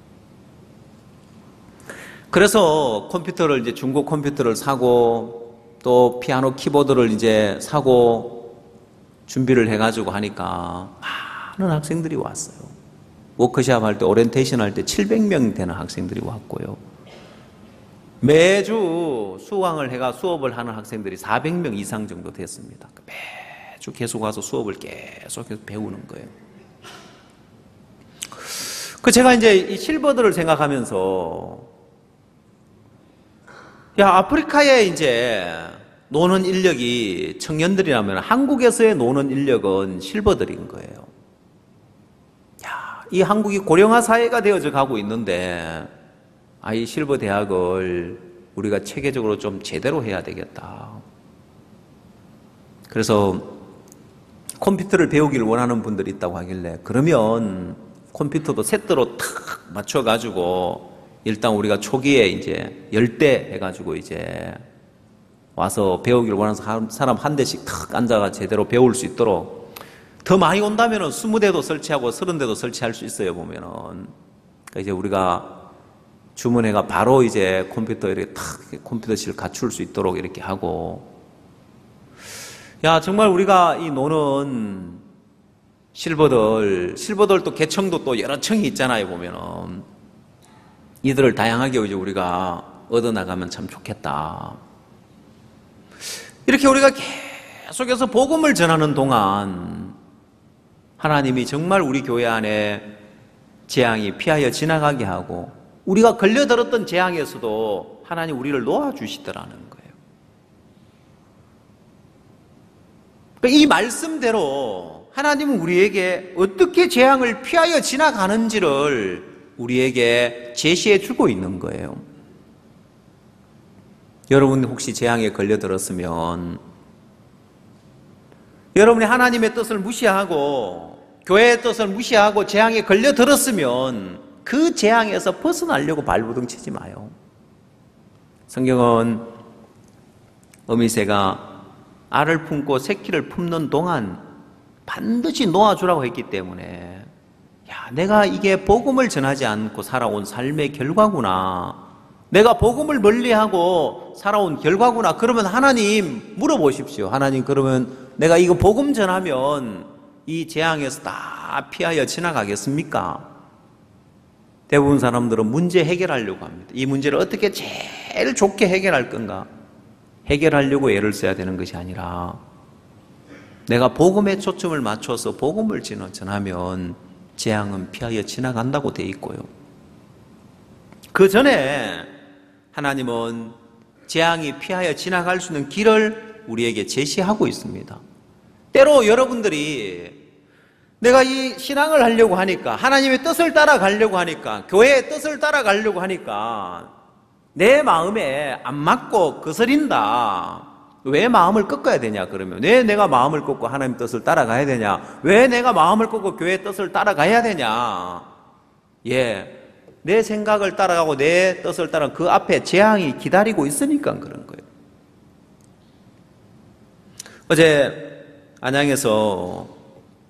그래서 컴퓨터를 이제 중고 컴퓨터를 사고 또 피아노 키보드를 이제 사고 준비를 해가지고 하니까 많은 학생들이 왔어요. 워크숍 할 때, 오리엔테이션 할 때 칠백 명 되는 학생들이 왔고요. 매주 수강을 해가 수업을 하는 학생들이 사백 명 이상 정도 됐습니다. 매주 계속 와서 수업을 계속해서 배우는 거예요. 그 제가 이제 이 실버들을 생각하면서, 야, 아프리카에 이제 노는 인력이 청년들이라면 한국에서의 노는 인력은 실버들인 거예요. 야, 이 한국이 고령화 사회가 되어져 가고 있는데, 아, 이 실버 대학을 우리가 체계적으로 좀 제대로 해야 되겠다. 그래서 컴퓨터를 배우기를 원하는 분들이 있다고 하길래, 그러면 컴퓨터도 세트로 탁 맞춰가지고 일단 우리가 초기에 이제 열 대 해가지고 이제 와서 배우기를 원하는 사람 한 대씩 탁 앉아가 제대로 배울 수 있도록, 더 많이 온다면은 스무 대도 설치하고 서른 대도 설치할 수 있어요, 보면은. 그러니까 이제 우리가 주문해가 바로 이제 컴퓨터 이렇게 탁 컴퓨터실 갖출 수 있도록 이렇게 하고, 야, 정말 우리가 이 노는 실버들, 실버들 또 계층도 또 여러 층이 있잖아요, 보면은. 이들을 다양하게 이제 우리가 얻어나가면 참 좋겠다. 이렇게 우리가 계속해서 복음을 전하는 동안 하나님이 정말 우리 교회 안에 재앙이 피하여 지나가게 하고, 우리가 걸려들었던 재앙에서도 하나님 우리를 놓아주시더라는 거예요. 이 말씀대로 하나님은 우리에게 어떻게 재앙을 피하여 지나가는지를 우리에게 제시해 주고 있는 거예요. 여러분 혹시 재앙에 걸려들었으면, 여러분이 하나님의 뜻을 무시하고 교회의 뜻을 무시하고 재앙에 걸려들었으면 그 재앙에서 벗어나려고 발버둥 치지 마요. 성경은 어미새가 알을 품고 새끼를 품는 동안 반드시 놓아주라고 했기 때문에, 야, 내가 이게 복음을 전하지 않고 살아온 삶의 결과구나. 내가 복음을 멀리하고 살아온 결과구나. 그러면 하나님 물어보십시오. 하나님, 그러면 내가 이거 복음 전하면 이 재앙에서 다 피하여 지나가겠습니까? 대부분 사람들은 문제 해결하려고 합니다. 이 문제를 어떻게 제일 좋게 해결할 건가? 해결하려고 애를 써야 되는 것이 아니라 내가 복음에 초점을 맞춰서 복음을 전하면 재앙은 피하여 지나간다고 돼 있고요. 그 전에 하나님은 재앙이 피하여 지나갈 수 있는 길을 우리에게 제시하고 있습니다. 때로 여러분들이 내가 이 신앙을 하려고 하니까, 하나님의 뜻을 따라가려고 하니까, 교회의 뜻을 따라가려고 하니까 내 마음에 안 맞고 거스린다. 왜 마음을 꺾어야 되냐 그러면, 왜 내가 마음을 꺾고 하나님 뜻을 따라가야 되냐, 왜 내가 마음을 꺾고 교회의 뜻을 따라가야 되냐. 예, 내 생각을 따라가고 내 뜻을 따라 그 앞에 재앙이 기다리고 있으니까 그런 거예요. 어제 안양에서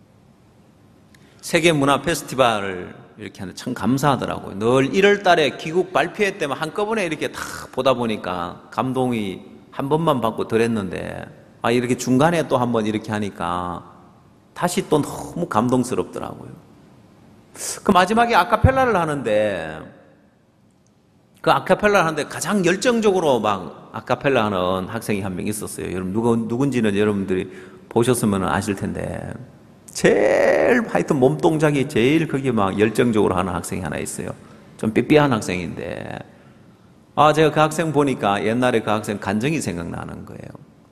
세계문화 페스티벌을 이렇게 하는데 참 감사하더라고요. 늘 일월 달에 귀국 발표회 때만 한꺼번에 이렇게 탁 보다 보니까 감동이 한 번만 받고 덜했는데, 아, 이렇게 중간에 또 한 번 이렇게 하니까 다시 또 너무 감동스럽더라고요. 그 마지막에 아카펠라를 하는데, 그 아카펠라를 하는데 가장 열정적으로 막 아카펠라 하는 학생이 한 명 있었어요. 여러분, 누구, 누군지는 여러분들이 보셨으면 아실 텐데, 제일 하여튼 몸 동작이 제일 그게 막 열정적으로 하는 학생이 하나 있어요. 좀 삐삐한 학생인데, 아, 제가 그 학생 보니까 옛날에 그 학생 간증이 생각나는 거예요.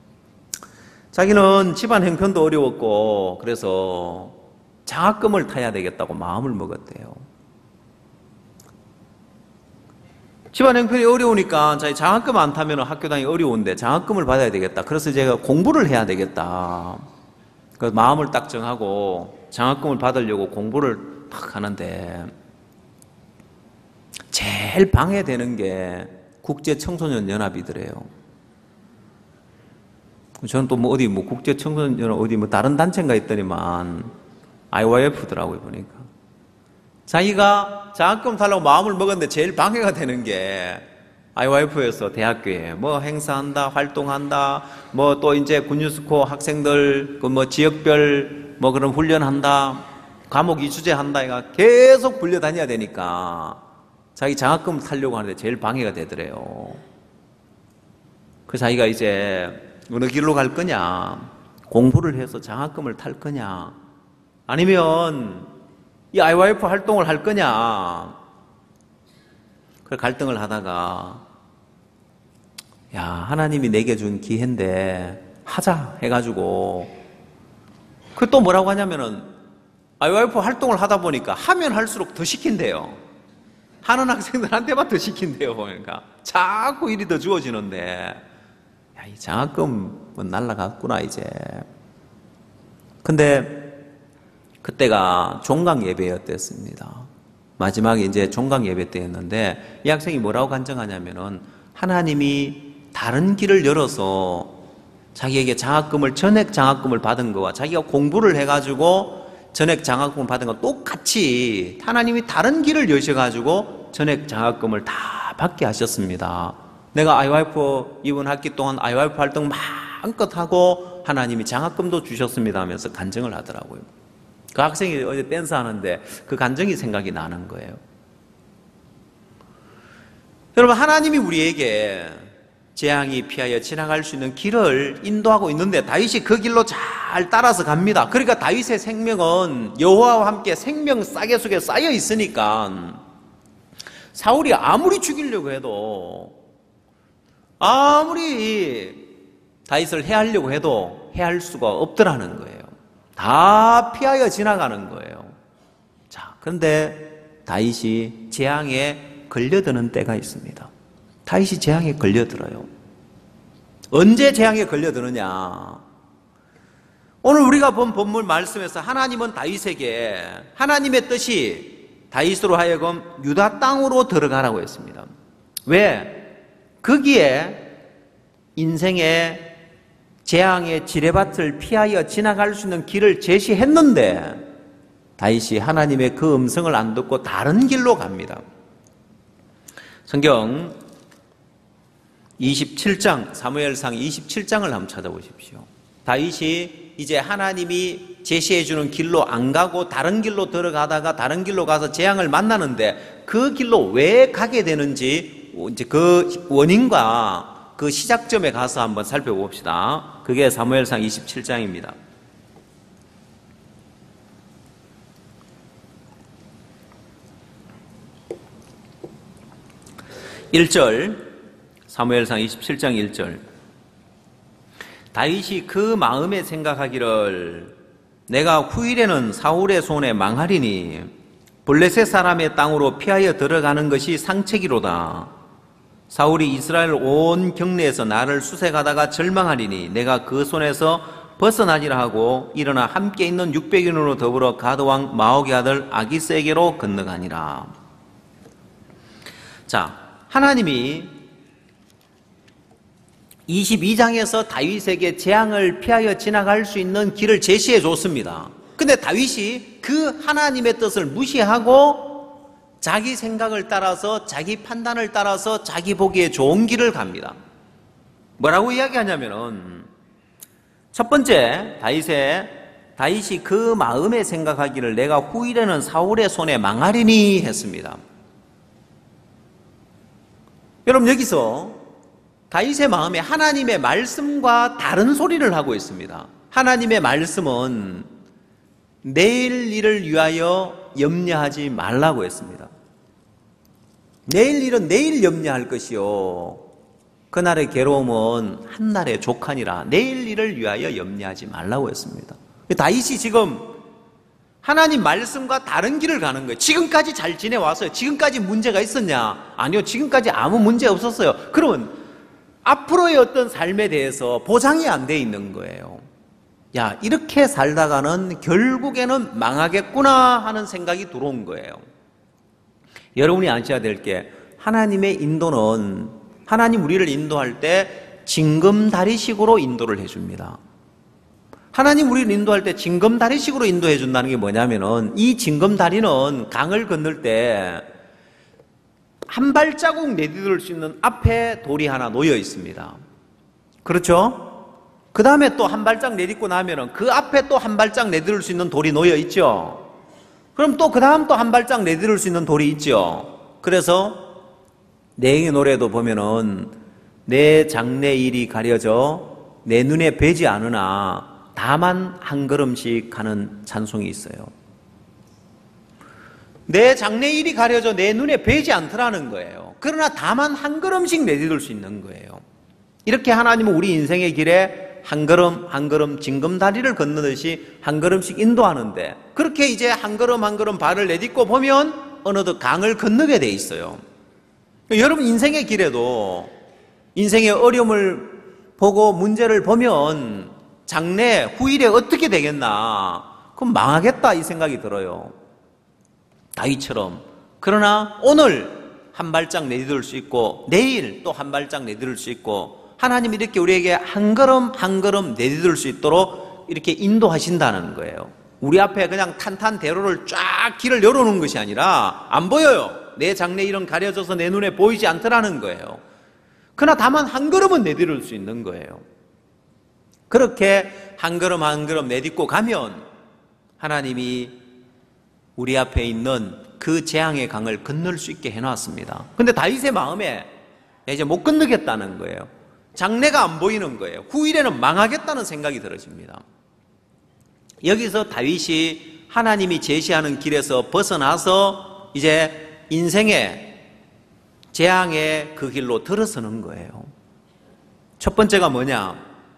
자기는 집안 형편도 어려웠고 그래서 장학금을 타야 되겠다고 마음을 먹었대요. 집안 형편이 어려우니까 자기 장학금 안 타면 학교 다니기 어려운데 장학금을 받아야 되겠다. 그래서 제가 공부를 해야 되겠다. 그래서 마음을 딱 정하고 장학금을 받으려고 공부를 딱 하는데, 제일 방해되는 게 국제청소년연합이더래요. 저는 또 뭐 어디 뭐 국제청소년연합 어디 뭐 다른 단체인가 했더니만 아이와이에프더라고요, 보니까. 자기가 장학금 달라고 마음을 먹었는데 제일 방해가 되는 게 아이와이에프에서 대학교에 뭐 행사한다, 활동한다, 뭐 또 이제 군유스코 학생들 그 뭐 지역별 뭐 그런 훈련한다, 과목 이수제 한다, 이가 계속 불려다녀야 되니까 자기 장학금을 타려고 하는데 제일 방해가 되더래요. 그 자기가 이제 어느 길로 갈 거냐, 공부를 해서 장학금을 탈 거냐, 아니면 이 아이와이에프 활동을 할 거냐. 그 갈등을 하다가, 야, 하나님이 내게 준 기회인데 하자 해가지고, 그 또 뭐라고 하냐면은 아이와이에프 활동을 하다 보니까 하면 할수록 더 시킨대요. 하는 학생들한테만 더 시킨대요. 보니까 자꾸 일이 더 주어지는데, 야, 이 장학금은 날라갔구나 이제. 근데 그때가 종강 예배였댔습니다. 마지막에 이제 종강 예배 때였는데, 이 학생이 뭐라고 간증하냐면은 하나님이 다른 길을 열어서 자기에게 장학금을, 전액 장학금을 받은 거와 자기가 공부를 해가지고 전액 장학금을 받은 거 똑같이 하나님이 다른 길을 여셔가지고 전액 장학금을 다 받게 하셨습니다. 내가 아이와이프 이번 학기 동안 아이와이프 활동 마음껏 하고 하나님이 장학금도 주셨습니다 하면서 간증을 하더라고요. 그 학생이 어제 댄스 하는데 그 간증이 생각이 나는 거예요. 여러분, 하나님이 우리에게 재앙이 피하여 지나갈 수 있는 길을 인도하고 있는데 다윗이 그 길로 잘 따라서 갑니다. 그러니까 다윗의 생명은 여호와와 함께 생명 싸개 속에 쌓여 있으니까 사울이 아무리 죽이려고 해도, 아무리 다윗을 해하려고 해도 해할 수가 없더라는 거예요. 다 피하여 지나가는 거예요. 자, 그런데 다윗이 재앙에 걸려드는 때가 있습니다. 다윗이 재앙에 걸려들어요. 언제 재앙에 걸려드느냐? 오늘 우리가 본 본문 말씀에서 하나님은 다윗에게 하나님의 뜻이 다윗으로 하여금 유다 땅으로 들어가라고 했습니다. 왜? 거기에 인생의 재앙의 지뢰밭을 피하여 지나갈 수 있는 길을 제시했는데 다윗이 하나님의 그 음성을 안 듣고 다른 길로 갑니다. 성경 이십칠 장, 사무엘상 이십칠 장을 한번 찾아보십시오. 다윗이 이제 하나님이 제시해 주는 길로 안 가고 다른 길로 들어가다가 다른 길로 가서 재앙을 만나는데 그 길로 왜 가게 되는지 이제 그 원인과 그 시작점에 가서 한번 살펴봅시다. 그게 사무엘상 이십칠 장입니다. 일 절, 사무엘상 이십칠 장 일 절. 다윗이 그 마음에 생각하기를 내가 후일에는 사울의 손에 망하리니 블레셋 사람의 땅으로 피하여 들어가는 것이 상책이로다. 사울이 이스라엘 온 경내에서 나를 수색하다가 절망하리니 내가 그 손에서 벗어나지라 하고 일어나 함께 있는 육백 인으로 더불어 가드왕 마옥의 아들 아기스에게로 건너가니라. 자, 하나님이 이십이 장에서 다윗에게 재앙을 피하여 지나갈 수 있는 길을 제시해 줬습니다. 근데 다윗이 그 하나님의 뜻을 무시하고 자기 생각을 따라서 자기 판단을 따라서 자기 보기에 좋은 길을 갑니다. 뭐라고 이야기하냐면은 첫 번째 다윗의 다윗이 그 마음에 생각하기를 내가 후일에는 사울의 손에 망하리니 했습니다. 여러분 여기서 다윗의 마음에 하나님의 말씀과 다른 소리를 하고 있습니다. 하나님의 말씀은 내일 일을 위하여 염려하지 말라고 했습니다. 내일 일은 내일 염려할 것이요 그날의 괴로움은 한날의 족하니라. 내일 일을 위하여 염려하지 말라고 했습니다. 다윗이 지금 하나님 말씀과 다른 길을 가는 거예요. 지금까지 잘 지내왔어요. 지금까지 문제가 있었냐? 아니요, 지금까지 아무 문제 없었어요. 그러면 앞으로의 어떤 삶에 대해서 보장이 안 돼 있는 거예요. 야, 이렇게 살다가는 결국에는 망하겠구나 하는 생각이 들어온 거예요. 여러분이 아셔야 될 게 하나님의 인도는 하나님 우리를 인도할 때 징검다리식으로 인도를 해줍니다. 하나님 우리를 인도할 때 징검다리식으로 인도해 준다는 게 뭐냐면은 이 징검다리는 강을 건널 때 한 발자국 내디딜 수 있는 앞에 돌이 하나 놓여 있습니다. 그렇죠? 그 다음에 또 한 발짝 내딛고 나면은 그 앞에 또 한 발짝 내디딜 수 있는 돌이 놓여 있죠. 그럼 또 그 다음 또 한 발짝 내디딜 수 있는 돌이 있죠. 그래서 내의 노래도 보면은 내 장래일이 가려져 내 눈에 뵈지 않으나 다만 한 걸음씩 가는 찬송이 있어요. 내 장래일이 가려져 내 눈에 뵈지 않더라는 거예요. 그러나 다만 한 걸음씩 내디딜 수 있는 거예요. 이렇게 하나님은 우리 인생의 길에 한 걸음 한 걸음 징검다리를 건너듯이 한 걸음씩 인도하는데 그렇게 이제 한 걸음 한 걸음 발을 내딛고 보면 어느덧 강을 건너게 돼 있어요. 여러분 인생의 길에도 인생의 어려움을 보고 문제를 보면 장래 후일에 어떻게 되겠나 그럼 망하겠다 이 생각이 들어요. 다윗처럼. 그러나 오늘 한 발짝 내디딜 수 있고 내일 또 한 발짝 내디딜 수 있고 하나님이 이렇게 우리에게 한 걸음 한 걸음 내디딜 수 있도록 이렇게 인도하신다는 거예요. 우리 앞에 그냥 탄탄대로를 쫙 길을 열어놓은 것이 아니라 안 보여요. 내 장래일은 가려져서 내 눈에 보이지 않더라는 거예요. 그러나 다만 한 걸음은 내디딜 수 있는 거예요. 그렇게 한 걸음 한 걸음 내딛고 가면 하나님이 우리 앞에 있는 그 재앙의 강을 건널 수 있게 해놨습니다. 근데 다윗의 마음에 이제 못 건너겠다는 거예요. 장래가 안 보이는 거예요. 후일에는 망하겠다는 생각이 들어집니다. 여기서 다윗이 하나님이 제시하는 길에서 벗어나서 이제 인생의 재앙의 그 길로 들어서는 거예요. 첫 번째가 뭐냐?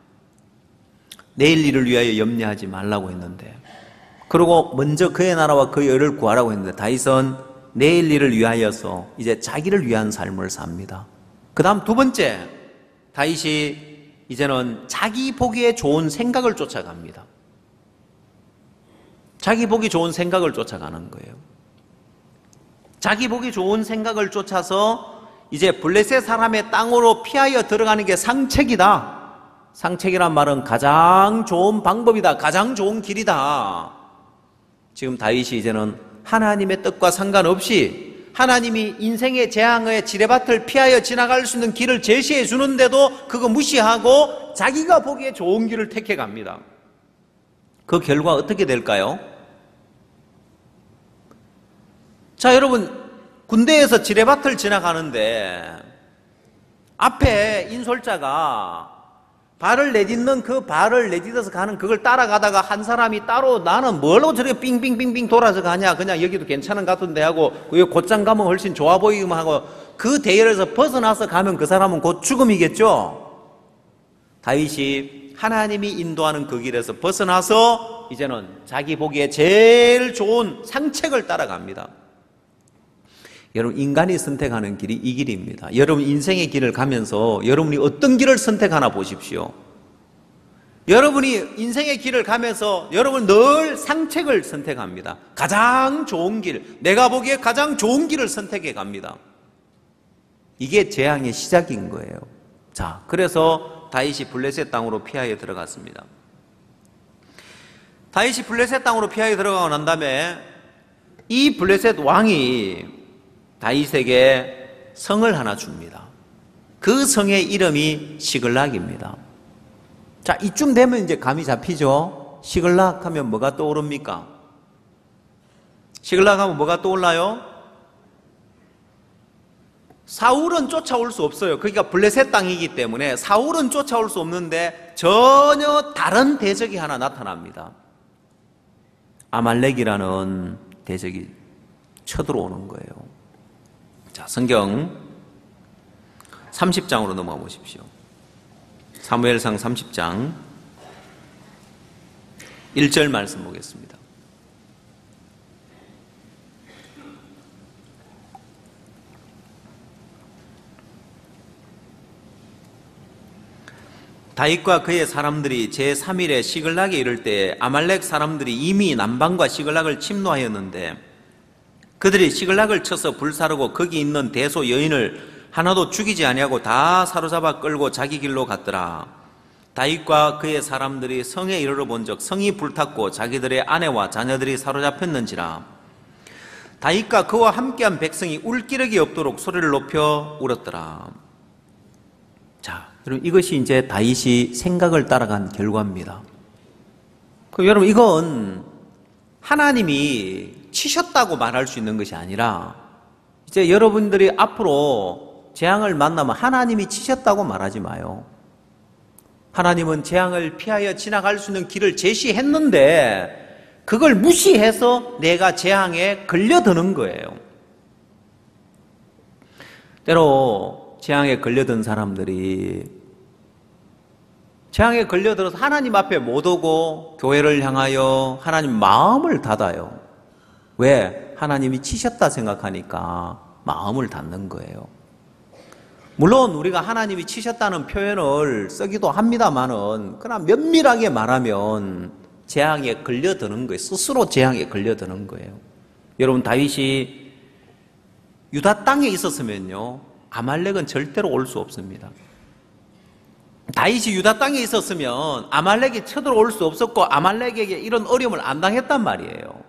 내일 일을 위하여 염려하지 말라고 했는데 그리고 먼저 그의 나라와 그의 의를 구하라고 했는데 다윗은 내일 일을 위하여서 이제 자기를 위한 삶을 삽니다. 그 다음 두 번째 다윗이 이제는 자기 보기에 좋은 생각을 쫓아갑니다. 자기 보기 좋은 생각을 쫓아가는 거예요. 자기 보기 좋은 생각을 쫓아서 이제 블레셋 사람의 땅으로 피하여 들어가는 게 상책이다. 상책이란 말은 가장 좋은 방법이다. 가장 좋은 길이다. 지금 다윗이 이제는 하나님의 뜻과 상관없이 하나님이 인생의 재앙의 지뢰밭을 피하여 지나갈 수 있는 길을 제시해 주는데도 그거 무시하고 자기가 보기에 좋은 길을 택해 갑니다. 그 결과 어떻게 될까요? 자, 여러분, 군대에서 지뢰밭을 지나가는데 앞에 인솔자가 발을 내딛는 그 발을 내딛어서 가는 그걸 따라가다가 한 사람이 따로 나는 뭘로 저렇게 빙빙빙빙 돌아서 가냐, 그냥 여기도 괜찮은 것 같은데 하고 여기 곧장 가면 훨씬 좋아 보이기만 하고 그 대열에서 벗어나서 가면 그 사람은 곧 죽음이겠죠. 다윗이 하나님이 인도하는 그 길에서 벗어나서 이제는 자기 보기에 제일 좋은 상책을 따라갑니다. 여러분, 인간이 선택하는 길이 이 길입니다. 여러분 인생의 길을 가면서 여러분이 어떤 길을 선택하나 보십시오. 여러분이 인생의 길을 가면서 여러분 늘 상책을 선택합니다. 가장 좋은 길, 내가 보기에 가장 좋은 길을 선택해 갑니다. 이게 재앙의 시작인 거예요. 자, 그래서 다윗이 블레셋 땅으로 피하여 들어갔습니다. 다윗이 블레셋 땅으로 피하여 들어가고 난 다음에 이 블레셋 왕이 다윗에게 성을 하나 줍니다. 그 성의 이름이 시글락입니다. 자, 이쯤 되면 이제 감이 잡히죠. 시글락 하면 뭐가 떠오릅니까? 시글락 하면 뭐가 떠올라요? 사울은 쫓아올 수 없어요. 그러니까 블레셋 땅이기 때문에 사울은 쫓아올 수 없는데 전혀 다른 대적이 하나 나타납니다. 아말렉이라는 대적이 쳐들어오는 거예요. 자, 성경 삼십 장으로 넘어가 보십시오. 사무엘상 삼십 장 일 절 말씀 보겠습니다. 다윗과 그의 사람들이 제삼 일에 시글락에 이를 때 아말렉 사람들이 이미 남방과 시글락을 침노하였는데 그들이 시글락을 쳐서 불사르고 거기 있는 대소 여인을 하나도 죽이지 아니하고 다 사로잡아 끌고 자기 길로 갔더라. 다윗과 그의 사람들이 성에 이르러 본즉 성이 불탔고 자기들의 아내와 자녀들이 사로잡혔는지라. 다윗과 그와 함께한 백성이 울기력이 없도록 소리를 높여 울었더라. 자, 여러분, 이것이 이제 다윗이 생각을 따라간 결과입니다. 그럼 여러분, 이건 하나님이 치셨다고 말할 수 있는 것이 아니라 이제 여러분들이 앞으로 재앙을 만나면 하나님이 치셨다고 말하지 마요. 하나님은 재앙을 피하여 지나갈 수 있는 길을 제시했는데 그걸 무시해서 내가 재앙에 걸려드는 거예요. 때로 재앙에 걸려든 사람들이 재앙에 걸려들어서 하나님 앞에 못 오고 교회를 향하여 하나님 마음을 닫아요. 왜? 하나님이 치셨다 생각하니까 마음을 닫는 거예요. 물론 우리가 하나님이 치셨다는 표현을 쓰기도 합니다만은 그러나 면밀하게 말하면 재앙에 걸려드는 거예요. 스스로 재앙에 걸려드는 거예요. 여러분, 다윗이 유다 땅에 있었으면요 아말렉은 절대로 올 수 없습니다. 다윗이 유다 땅에 있었으면 아말렉이 쳐들어올 수 없었고 아말렉에게 이런 어려움을 안 당했단 말이에요.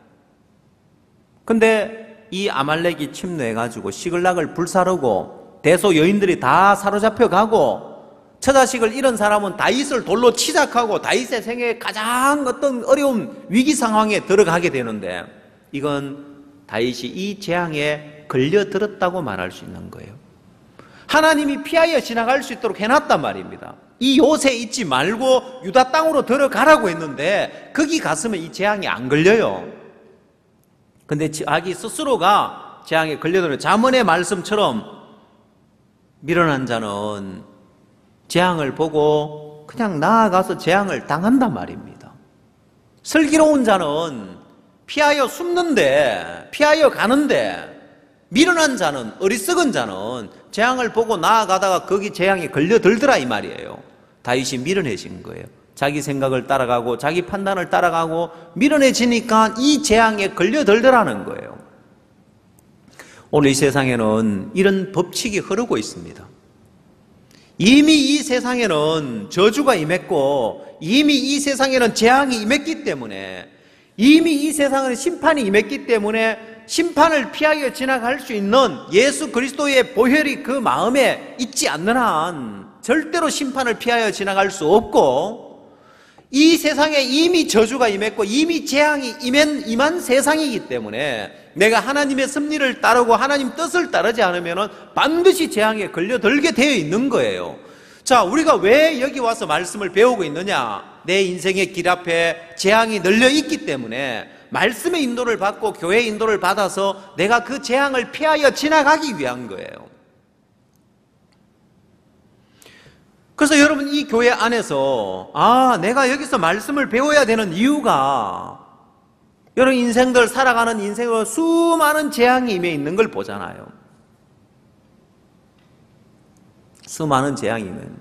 근데 이 아말렉이 침노해가지고 시글락을 불사르고 대소 여인들이 다 사로잡혀 가고 처자식을 잃은 사람은 다윗을 돌로 치작하고 다윗의 생애에 가장 어떤 어려운 위기 상황에 들어가게 되는데 이건 다윗이 이 재앙에 걸려들었다고 말할 수 있는 거예요. 하나님이 피하여 지나갈 수 있도록 해놨단 말입니다. 이 요새 있지 말고 유다 땅으로 들어가라고 했는데 거기 갔으면 이 재앙이 안 걸려요. 근데 자기 스스로가 재앙에 걸려드는 잠언의 말씀처럼 미련한 자는 재앙을 보고 그냥 나아가서 재앙을 당한단 말입니다. 슬기로운 자는 피하여 숨는데 피하여 가는데 미련한 자는 어리석은 자는 재앙을 보고 나아가다가 거기 재앙에 걸려들더라 이 말이에요. 다윗이 미련해진 거예요. 자기 생각을 따라가고 자기 판단을 따라가고 미련해지니까 이 재앙에 걸려들더라는 거예요. 오늘 이 세상에는 이런 법칙이 흐르고 있습니다. 이미 이 세상에는 저주가 임했고 이미 이 세상에는 재앙이 임했기 때문에 이미 이 세상은 심판이 임했기 때문에 심판을 피하여 지나갈 수 있는 예수 그리스도의 보혈이 그 마음에 있지 않는 한 절대로 심판을 피하여 지나갈 수 없고, 이 세상에 이미 저주가 임했고 이미 재앙이 임한, 임한 세상이기 때문에 내가 하나님의 섭리를 따르고 하나님 뜻을 따르지 않으면 반드시 재앙에 걸려들게 되어 있는 거예요. 자, 우리가 왜 여기 와서 말씀을 배우고 있느냐? 내 인생의 길 앞에 재앙이 널려 있기 때문에 말씀의 인도를 받고 교회의 인도를 받아서 내가 그 재앙을 피하여 지나가기 위한 거예요. 그래서 여러분, 이 교회 안에서 아, 내가 여기서 말씀을 배워야 되는 이유가, 여러분 인생들 살아가는 인생에 수많은 재앙이 임해 있는 걸 보잖아요. 수많은 재앙이 있는.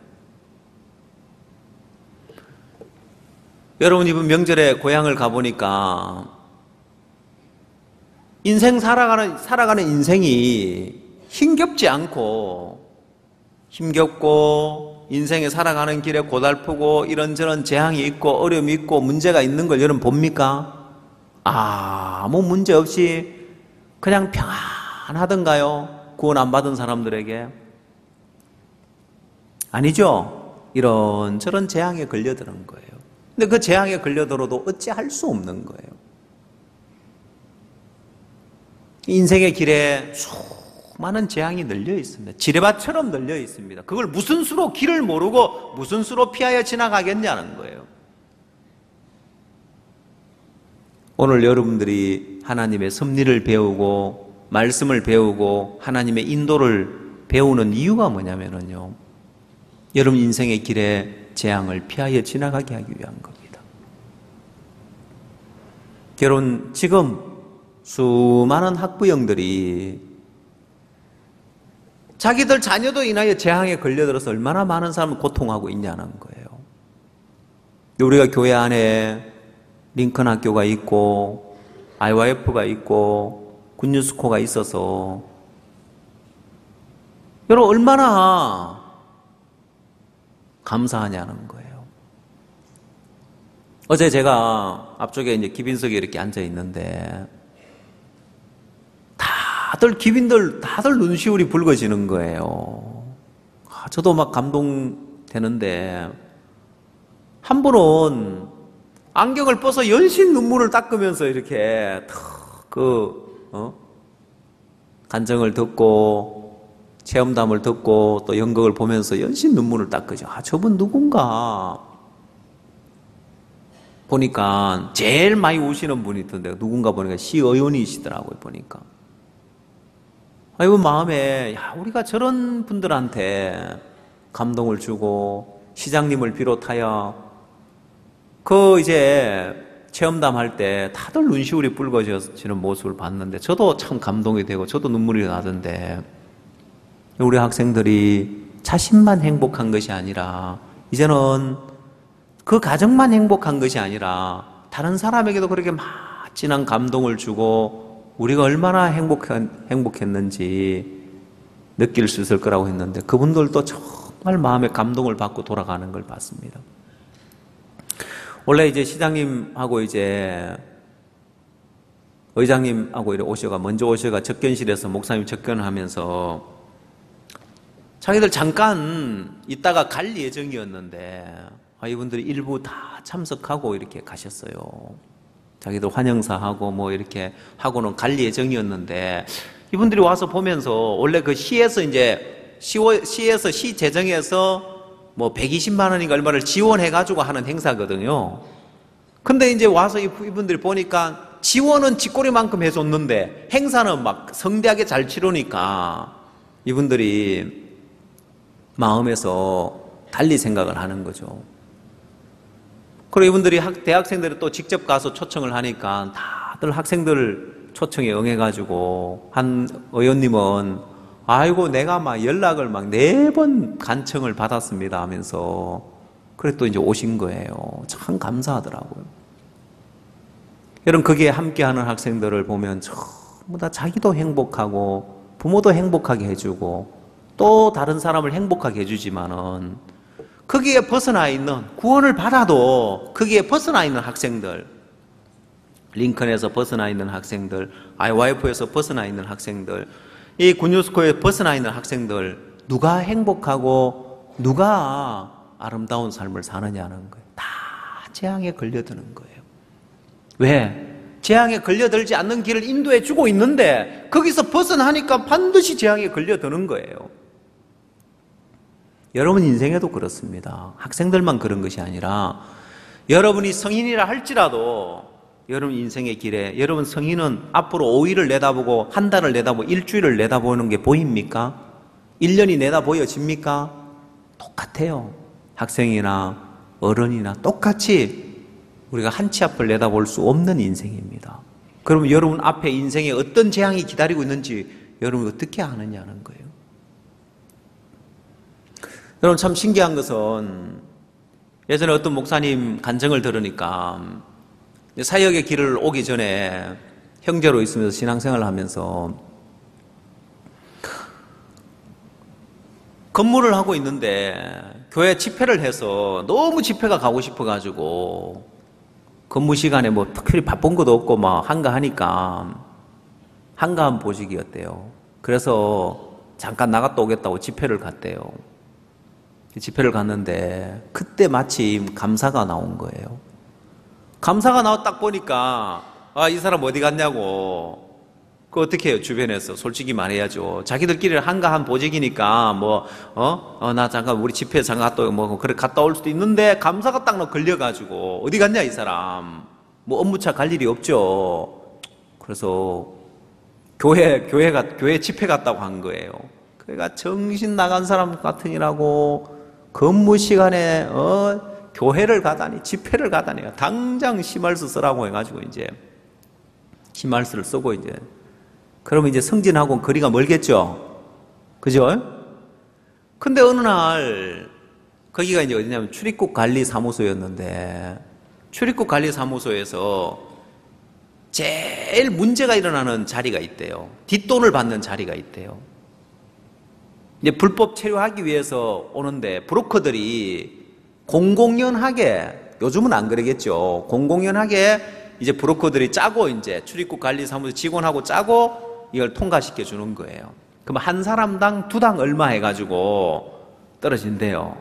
여러분, 이번 명절에 고향을 가보니까 인생 살아가는, 살아가는 인생이 힘겹지 않고, 힘겹고 인생에 살아가는 길에 고달프고 이런저런 재앙이 있고 어려움이 있고 문제가 있는 걸 여러분 봅니까? 아무 문제 없이 그냥 평안하던가요? 구원 안 받은 사람들에게? 아니죠. 이런저런 재앙에 걸려드는 거예요. 근데 그 재앙에 걸려들어도 어찌할 수 없는 거예요. 인생의 길에 수많은 재앙이 널려 있습니다. 지뢰밭처럼 널려 있습니다. 그걸 무슨 수로 길을 모르고 무슨 수로 피하여 지나가겠냐는 거예요. 오늘 여러분들이 하나님의 섭리를 배우고 말씀을 배우고 하나님의 인도를 배우는 이유가 뭐냐면요, 여러분 인생의 길에 재앙을 피하여 지나가게 하기 위한 겁니다. 여러분, 지금 수많은 학부형들이 자기들 자녀도 인하여 재앙에 걸려들어서 얼마나 많은 사람을 고통하고 있냐는 거예요. 우리가 교회 안에 링컨 학교가 있고 아이와이에프가 있고 굿뉴스코가 있어서 여러분 얼마나 감사하냐는 거예요. 어제 제가 앞쪽에 이제 기빈석에 이렇게 앉아 있는데 다들 기빈들 다들 눈시울이 붉어지는 거예요. 아, 저도 막 감동되는데 한 분은 안경을 벗어 연신 눈물을 닦으면서 이렇게 그 어? 간증을 듣고 체험담을 듣고 또 연극을 보면서 연신 눈물을 닦으죠. 아, 저분 누군가 보니까 제일 많이 우시는 분이 있던데 누군가 보니까 시의원이시더라고요. 보니까 아, 이분 마음에 야, 우리가 저런 분들한테 감동을 주고 시장님을 비롯하여 그 이제 체험담 할 때 다들 눈시울이 붉어지는 모습을 봤는데 저도 참 감동이 되고 저도 눈물이 나던데, 우리 학생들이 자신만 행복한 것이 아니라 이제는 그 가정만 행복한 것이 아니라 다른 사람에게도 그렇게 진한 감동을 주고 우리가 얼마나 행복한, 행복했는지 느낄 수 있을 거라고 했는데 그분들도 정말 마음에 감동을 받고 돌아가는 걸 봤습니다. 원래 이제 시장님하고 이제 의장님하고 이렇게 오셔가 먼저 오셔가 접견실에서 목사님 접견을 하면서 자기들 잠깐 있다가 갈 예정이었는데 아, 이분들이 일부 다 참석하고 이렇게 가셨어요. 자기들 환영사하고 뭐 이렇게 하고는 갈 예정이었는데 이분들이 와서 보면서 원래 그 시에서 이제 시에서 시 재정에서 뭐 백이십만 원인가 얼마를 지원해가지고 하는 행사거든요. 근데 이제 와서 이분들이 보니까 지원은 쥐꼬리만큼 해줬는데 행사는 막 성대하게 잘 치르니까 이분들이 마음에서 달리 생각을 하는 거죠. 그리고 이분들이 학, 대학생들이 또 직접 가서 초청을 하니까 다들 학생들 초청에 응해가지고 한 의원님은 아이고 내가 막 연락을 막 네 번 간청을 받았습니다 하면서 그래 또 이제 오신 거예요. 참 감사하더라고요. 여러분 거기에 함께하는 학생들을 보면 전부 다 자기도 행복하고 부모도 행복하게 해주고 또 다른 사람을 행복하게 해주지만은 거기에 벗어나 있는 구원을 받아도 거기에 벗어나 있는 학생들 링컨에서 벗어나 있는 학생들, 아이와이프에서 벗어나 있는 학생들, 이 군유스코에 벗어나 있는 학생들, 누가 행복하고 누가 아름다운 삶을 사느냐는 거예요. 다 재앙에 걸려드는 거예요. 왜? 재앙에 걸려들지 않는 길을 인도해 주고 있는데 거기서 벗어나니까 반드시 재앙에 걸려드는 거예요. 여러분 인생에도 그렇습니다. 학생들만 그런 것이 아니라 여러분이 성인이라 할지라도 여러분 인생의 길에 여러분 성인은 앞으로 오 일을 내다보고 한 달을 내다보고 일주일을 내다보는 게 보입니까? 일 년이 내다보여집니까? 똑같아요. 학생이나 어른이나 똑같이 우리가 한 치 앞을 내다볼 수 없는 인생입니다. 그러면 여러분 앞에 인생에 어떤 재앙이 기다리고 있는지 여러분이 어떻게 아느냐는 거예요. 여러분 참 신기한 것은 예전에 어떤 목사님 간증을 들으니까 사역의 길을 오기 전에 형제로 있으면서 신앙생활을 하면서 근무를 하고 있는데 교회 집회를 해서 너무 집회가 가고 싶어가지고 근무 시간에 뭐 특별히 바쁜 것도 없고 막 한가하니까 한가한 보직이었대요. 그래서 잠깐 나갔다 오겠다고 집회를 갔대요. 집회를 갔는데 그때 마침 감사가 나온 거예요. 감사가 나와 딱 보니까 아, 이 사람 어디 갔냐고. 그 어떻게 해요? 주변에서 솔직히 말해야죠. 자기들끼리 한가한 보직이니까 뭐 어? 어, 나 잠깐 우리 집회 잠깐 갔다 뭐 그래 갔다 올 수도 있는데 감사가 딱 걸려가지고 어디 갔냐 이 사람. 뭐 업무차 갈 일이 없죠. 그래서 교회 교회가 교회 집회 갔다고 한 거예요. 그러니까 정신 나간 사람 같으니라고 근무 시간에 어 교회를 가다니 집회를 가다니 당장 심할수 쓰라고 해가지고 이제 심할수를 쓰고 이제 그러면 이제 성진하고 거리가 멀겠죠, 그죠? 근데 어느 날 거기가 이제 어디냐면 출입국 관리 사무소였는데 출입국 관리 사무소에서 제일 문제가 일어나는 자리가 있대요. 뒷돈을 받는 자리가 있대요. 이제 불법 체류하기 위해서 오는데 브로커들이 공공연하게, 요즘은 안 그러겠죠. 공공연하게 이제 브로커들이 짜고 이제 출입국 관리 사무소 직원하고 짜고 이걸 통과시켜 주는 거예요. 그럼 한 사람당 두 당 얼마 해가지고 떨어진대요.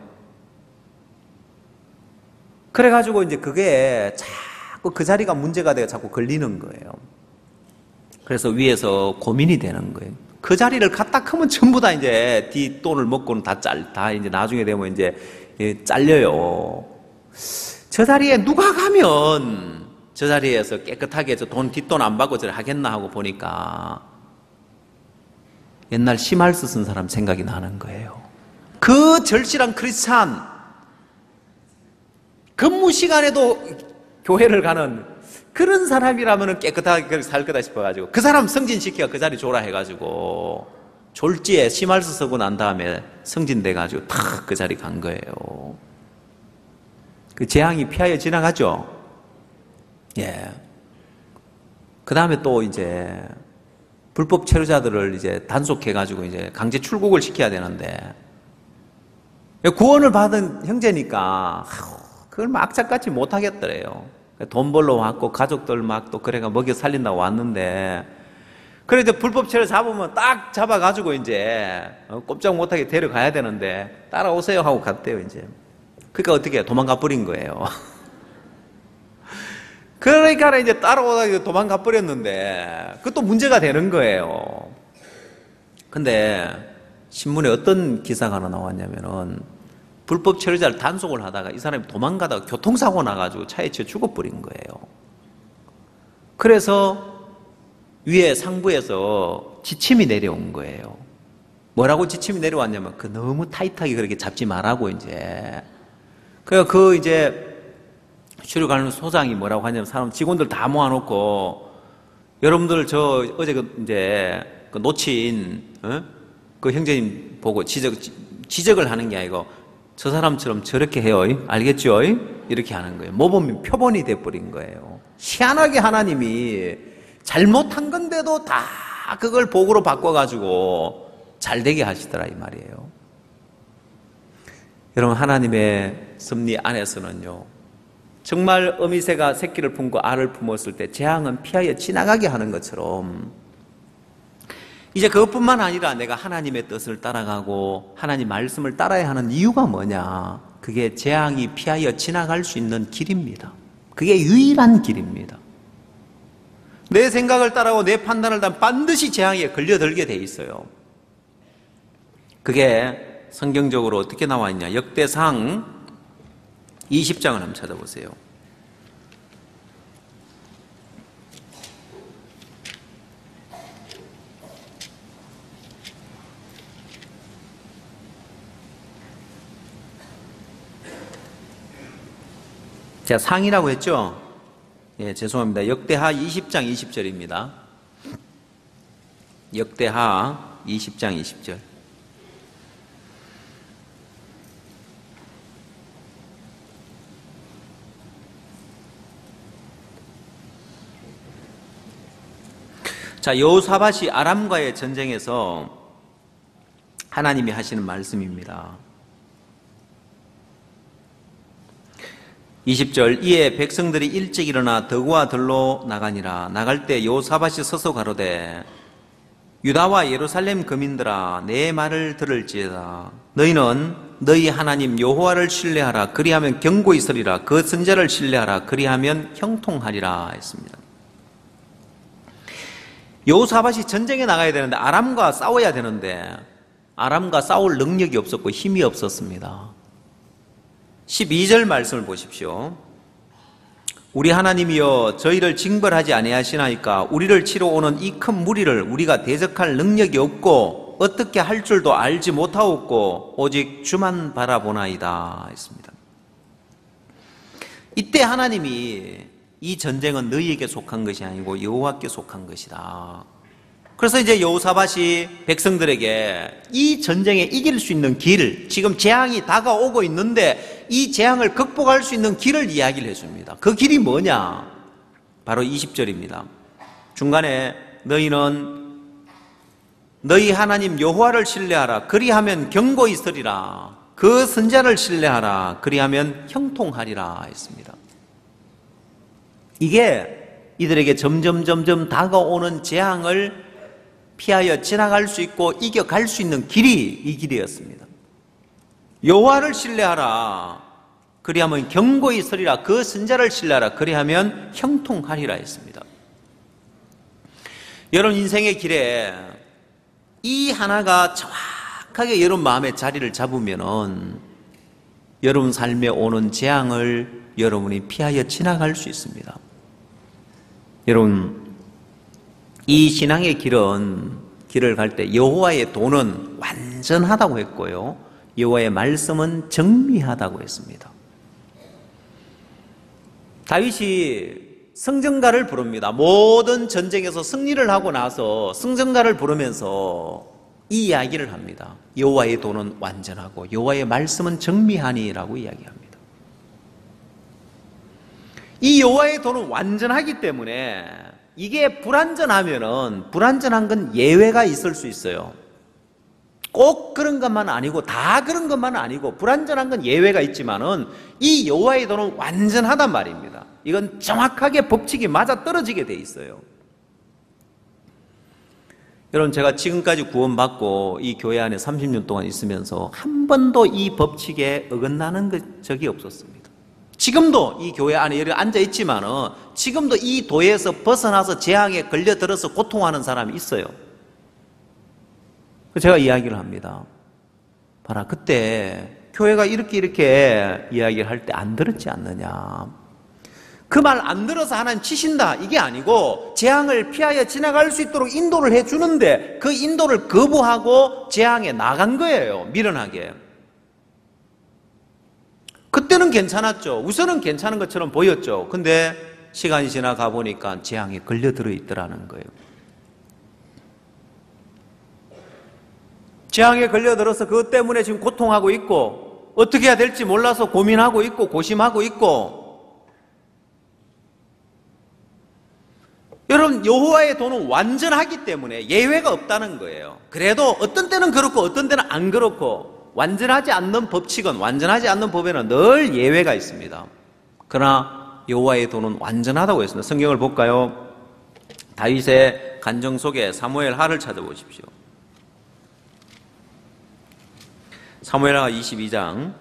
그래가지고 이제 그게 자꾸 그 자리가 문제가 돼서 자꾸 걸리는 거예요. 그래서 위에서 고민이 되는 거예요. 그 자리를 갖다 크면 전부 다 이제 뒷돈을 먹고는 다 짤, 다 이제 나중에 되면 이제 잘려요. 저 자리에 누가 가면 저 자리에서 깨끗하게 저 돈 뒷돈 안 받고 저를 하겠나 하고 보니까 옛날 심할수 쓴 사람 생각이 나는 거예요. 그 절실한 크리스찬, 근무 시간에도 교회를 가는 그런 사람이라면 깨끗하게 살 거다 싶어가지고 그 사람 승진시키가 그 자리 줘라 해가지고 졸지에 심할수 쓰고 난 다음에 승진돼가지고 탁 그 자리 간 거예요. 그 재앙이 피하여 지나가죠. 예. 그 다음에 또 이제 불법 체류자들을 이제 단속해가지고 이제 강제 출국을 시켜야 되는데 구원을 받은 형제니까 그걸 막 악착같이 못하겠더래요. 돈 벌러 왔고 가족들 막 또 그래가 먹여 살린다고 왔는데 그래 이제 불법 체류 잡으면 딱 잡아가지고 이제 꼼짝 못하게 데려가야 되는데 따라오세요 하고 갔대요 이제. 그러니까 어떻게 도망가 버린 거예요. 그러니까 이제 따라오다가 도망가 버렸는데 그것도 문제가 되는 거예요. 근데 신문에 어떤 기사가 하나 나왔냐면은 불법 체류자를 단속을 하다가 이 사람이 도망가다가 교통사고 나가지고 차에 치여 죽어버린 거예요. 그래서 위에 상부에서 지침이 내려온 거예요. 뭐라고 지침이 내려왔냐면 그 너무 타이트하게 그렇게 잡지 말라고 이제. 그래서 그 이제 출입하는 소장이 뭐라고 하냐면 사람 직원들 다 모아놓고 여러분들 저 어제 그 이제 그 놓친 어? 그 형제님 보고 지적 지적을 하는 게 아니고 저 사람처럼 저렇게 해요, 알겠죠? 이렇게 하는 거예요. 모범이 표본이 돼버린 거예요. 희한하게 하나님이 잘못한 건데도 다 그걸 복으로 바꿔가지고 잘 되게 하시더라 이 말이에요. 여러분 하나님의 섭리 안에서는요. 정말 어미새가 새끼를 품고 알을 품었을 때 재앙은 피하여 지나가게 하는 것처럼 이제 그것뿐만 아니라 내가 하나님의 뜻을 따라가고 하나님 말씀을 따라야 하는 이유가 뭐냐? 그게 재앙이 피하여 지나갈 수 있는 길입니다. 그게 유일한 길입니다. 내 생각을 따라가고 내 판단을 따르면 반드시 재앙에 걸려들게 돼 있어요. 그게 성경적으로 어떻게 나와 있냐? 역대상 이십 장을 한번 찾아보세요. 제가 상이라고 했죠? 예, 죄송합니다. 역대하 이십 장 이십 절입니다. 역대하 이십 장 이십 절. 자, 여호사밧이 아람과의 전쟁에서 하나님이 하시는 말씀입니다. 이십 절. 이에 백성들이 일찍 일어나 더구와 들로 나가니라. 나갈 때 여호사밧이 서서 가로되 유다와 예루살렘 거민들아 내 말을 들을지어다. 너희는 너희 하나님 여호와를 신뢰하라. 그리하면 경고히 서리라. 그 선지자를 신뢰하라. 그리하면 형통하리라 했습니다. 여호사밧이 전쟁에 나가야 되는데 아람과 싸워야 되는데 아람과 싸울 능력이 없었고 힘이 없었습니다. 십이 절 말씀을 보십시오. 우리 하나님이여 저희를 징벌하지 아니하시나이까 우리를 치러 오는 이 큰 무리를 우리가 대적할 능력이 없고 어떻게 할 줄도 알지 못하옵고 오직 주만 바라보나이다 했습니다. 이때 하나님이 이 전쟁은 너희에게 속한 것이 아니고 여호와께 속한 것이다. 그래서 이제 여호사밧이 백성들에게 이 전쟁에 이길 수 있는 길, 지금 재앙이 다가오고 있는데 이 재앙을 극복할 수 있는 길을 이야기를 해줍니다. 그 길이 뭐냐? 바로 이십 절입니다. 중간에 너희는 너희 하나님 여호와를 신뢰하라. 그리하면 경고히 서리라. 그 선지자를 신뢰하라. 그리하면 형통하리라 했습니다. 이게 이들에게 점점 점점 다가오는 재앙을 피하여 지나갈 수 있고 이겨갈 수 있는 길이 이 길이었습니다. 여호와를 신뢰하라. 그리하면 경고히 서리라. 그 선지자를 신뢰하라. 그리하면 형통하리라 했습니다. 여러분 인생의 길에 이 하나가 정확하게 여러분 마음의 자리를 잡으면은 여러분 삶에 오는 재앙을 여러분이 피하여 지나갈 수 있습니다. 여러분, 이 신앙의 길은 길을 갈 때 여호와의 도는 완전하다고 했고요. 여호와의 말씀은 정미하다고 했습니다. 다윗이 승전가를 부릅니다. 모든 전쟁에서 승리를 하고 나서 승전가를 부르면서 이 이야기를 합니다. 여호와의 도는 완전하고 여호와의 말씀은 정미하니라고 이야기합니다. 이 여호와의 도는 완전하기 때문에 이게 불완전하면은 불완전한 건 예외가 있을 수 있어요. 꼭 그런 것만 아니고 다 그런 것만 아니고 불완전한 건 예외가 있지만은 이 여호와의 도는 완전하단 말입니다. 이건 정확하게 법칙이 맞아 떨어지게 돼 있어요. 여러분 제가 지금까지 구원받고 이 교회 안에 삼십 년 동안 있으면서 한 번도 이 법칙에 어긋나는 적이 없었습니다. 지금도 이 교회 안에 여기 앉아 있지만은 지금도 이 도에서 벗어나서 재앙에 걸려들어서 고통하는 사람이 있어요. 제가 이야기를 합니다. 봐라, 그때 교회가 이렇게 이렇게 이야기를 할 때 안 들었지 않느냐. 그 말 안 들어서 하나님 치신다 이게 아니고 재앙을 피하여 지나갈 수 있도록 인도를 해주는데 그 인도를 거부하고 재앙에 나간 거예요. 미련하게. 그때는 괜찮았죠. 우선은 괜찮은 것처럼 보였죠. 근데 시간이 지나가 보니까 재앙에 걸려들어 있더라는 거예요. 재앙에 걸려들어서 그것 때문에 지금 고통하고 있고 어떻게 해야 될지 몰라서 고민하고 있고 고심하고 있고. 여러분 여호와의 도는 완전하기 때문에 예외가 없다는 거예요. 그래도 어떤 때는 그렇고 어떤 때는 안 그렇고 완전하지 않는 법칙은 완전하지 않는 법에는 늘 예외가 있습니다. 그러나 여호와의 도는 완전하다고 했습니다. 성경을 볼까요? 다윗의 간정 속에 사무엘 하를 찾아보십시오. 사무엘 하 이십이 장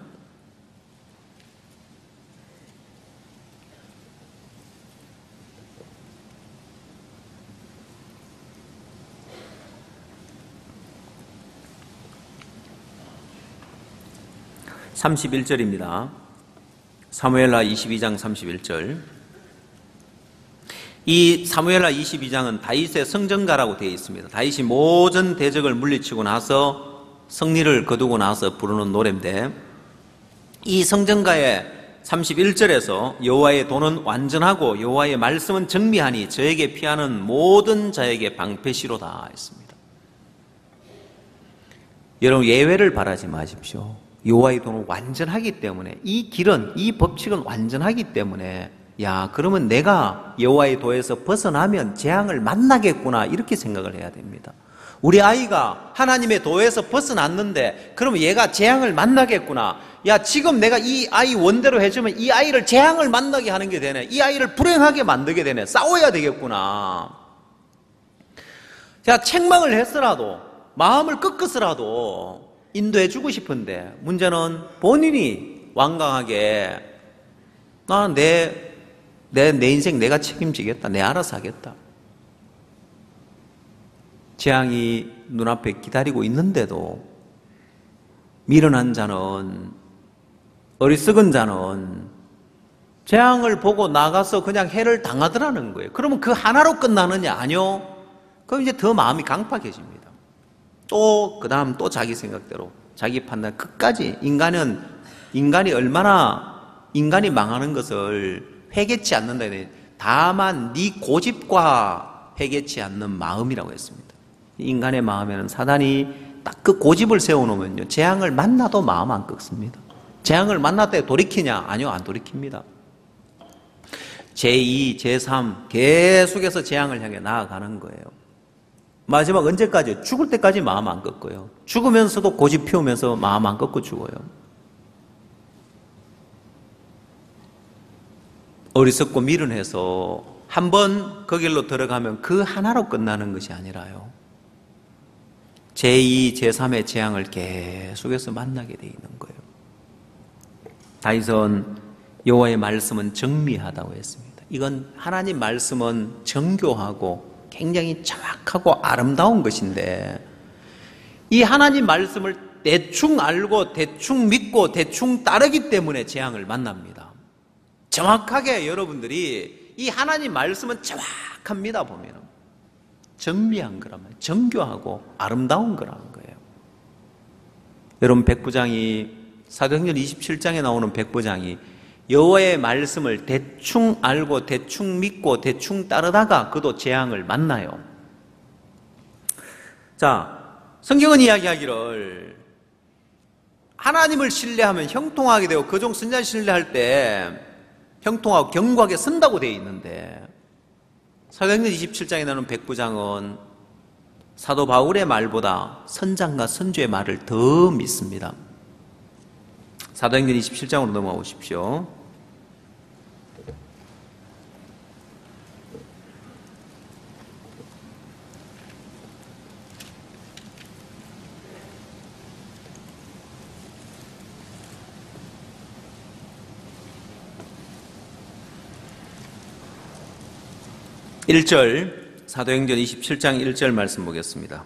삼십일 절입니다. 사무엘하 이십이 장 삼십일 절. 이 사무엘하 이십이 장은 다윗의 성전가라고 되어 있습니다. 다윗이 모든 대적을 물리치고 나서 승리를 거두고 나서 부르는 노래인데, 이 성전가의 삼십일 절에서 여호와의 도는 완전하고 여호와의 말씀은 정미하니 저에게 피하는 모든 자에게 방패시로다 했습니다. 여러분, 예외를 바라지 마십시오. 여호와의 도는 완전하기 때문에, 이 길은, 이 법칙은 완전하기 때문에, 야, 그러면 내가 여호와의 도에서 벗어나면 재앙을 만나겠구나, 이렇게 생각을 해야 됩니다. 우리 아이가 하나님의 도에서 벗어났는데 그러면 얘가 재앙을 만나겠구나. 야, 지금 내가 이 아이 원대로 해주면 이 아이를 재앙을 만나게 하는 게 되네. 이 아이를 불행하게 만들게 되네. 싸워야 되겠구나. 자, 책망을 했으라도, 마음을 꺾었으라도 인도해주고 싶은데, 문제는 본인이 완강하게 나는 내, 내, 내 인생 내가 책임지겠다. 내 알아서 하겠다. 재앙이 눈앞에 기다리고 있는데도 미련한 자는, 어리석은 자는 재앙을 보고 나가서 그냥 해를 당하더라는 거예요. 그러면 그 하나로 끝나느냐? 아니요. 그럼 이제 더 마음이 강팍해집니다. 또 그 다음 또 자기 생각대로, 자기 판단 끝까지. 인간은, 인간이 얼마나 인간이 망하는 것을 회개치 않는다. 다만 네 고집과 회개치 않는 마음이라고 했습니다. 인간의 마음에는 사단이 딱 그 고집을 세워놓으면요, 재앙을 만나도 마음 안 꺾습니다. 재앙을 만났다 돌이키냐? 아니요, 안 돌이킵니다. 제이, 제삼 계속해서 재앙을 향해 나아가는 거예요. 마지막 언제까지? 죽을 때까지 마음 안 꺾어요. 죽으면서도 고집 피우면서 마음 안 꺾고 죽어요. 어리석고 미련해서 한번 그 길로 들어가면 그 하나로 끝나는 것이 아니라요, 제이, 제삼의 재앙을 계속해서 만나게 돼 있는 거예요. 다윗은 여호와의 말씀은 정미하다고 했습니다. 이건 하나님 말씀은 정교하고 굉장히 정확하고 아름다운 것인데, 이 하나님 말씀을 대충 알고 대충 믿고 대충 따르기 때문에 재앙을 만납니다. 정확하게 여러분들이 이 하나님 말씀은 정확합니다. 보면 정미한 거라면, 정교하고 아름다운 거라는 거예요. 여러분, 백부장이, 사도행전 이십칠 장에 나오는 백부장이 여호와의 말씀을 대충 알고 대충 믿고 대충 따르다가 그도 재앙을 만나요. 자, 성경은 이야기하기를 하나님을 신뢰하면 형통하게 되고 그종 선지자 신뢰할 때 형통하고 견고하게 선다고 되어 있는데, 사도행전 이십칠 장에 나오는 백부장은 사도 바울의 말보다 선장과 선주의 말을 더 믿습니다. 사도행전 이십칠 장으로 넘어가 보십시오. 일 절, 사도행전 이십칠 장 일 절 말씀 보겠습니다.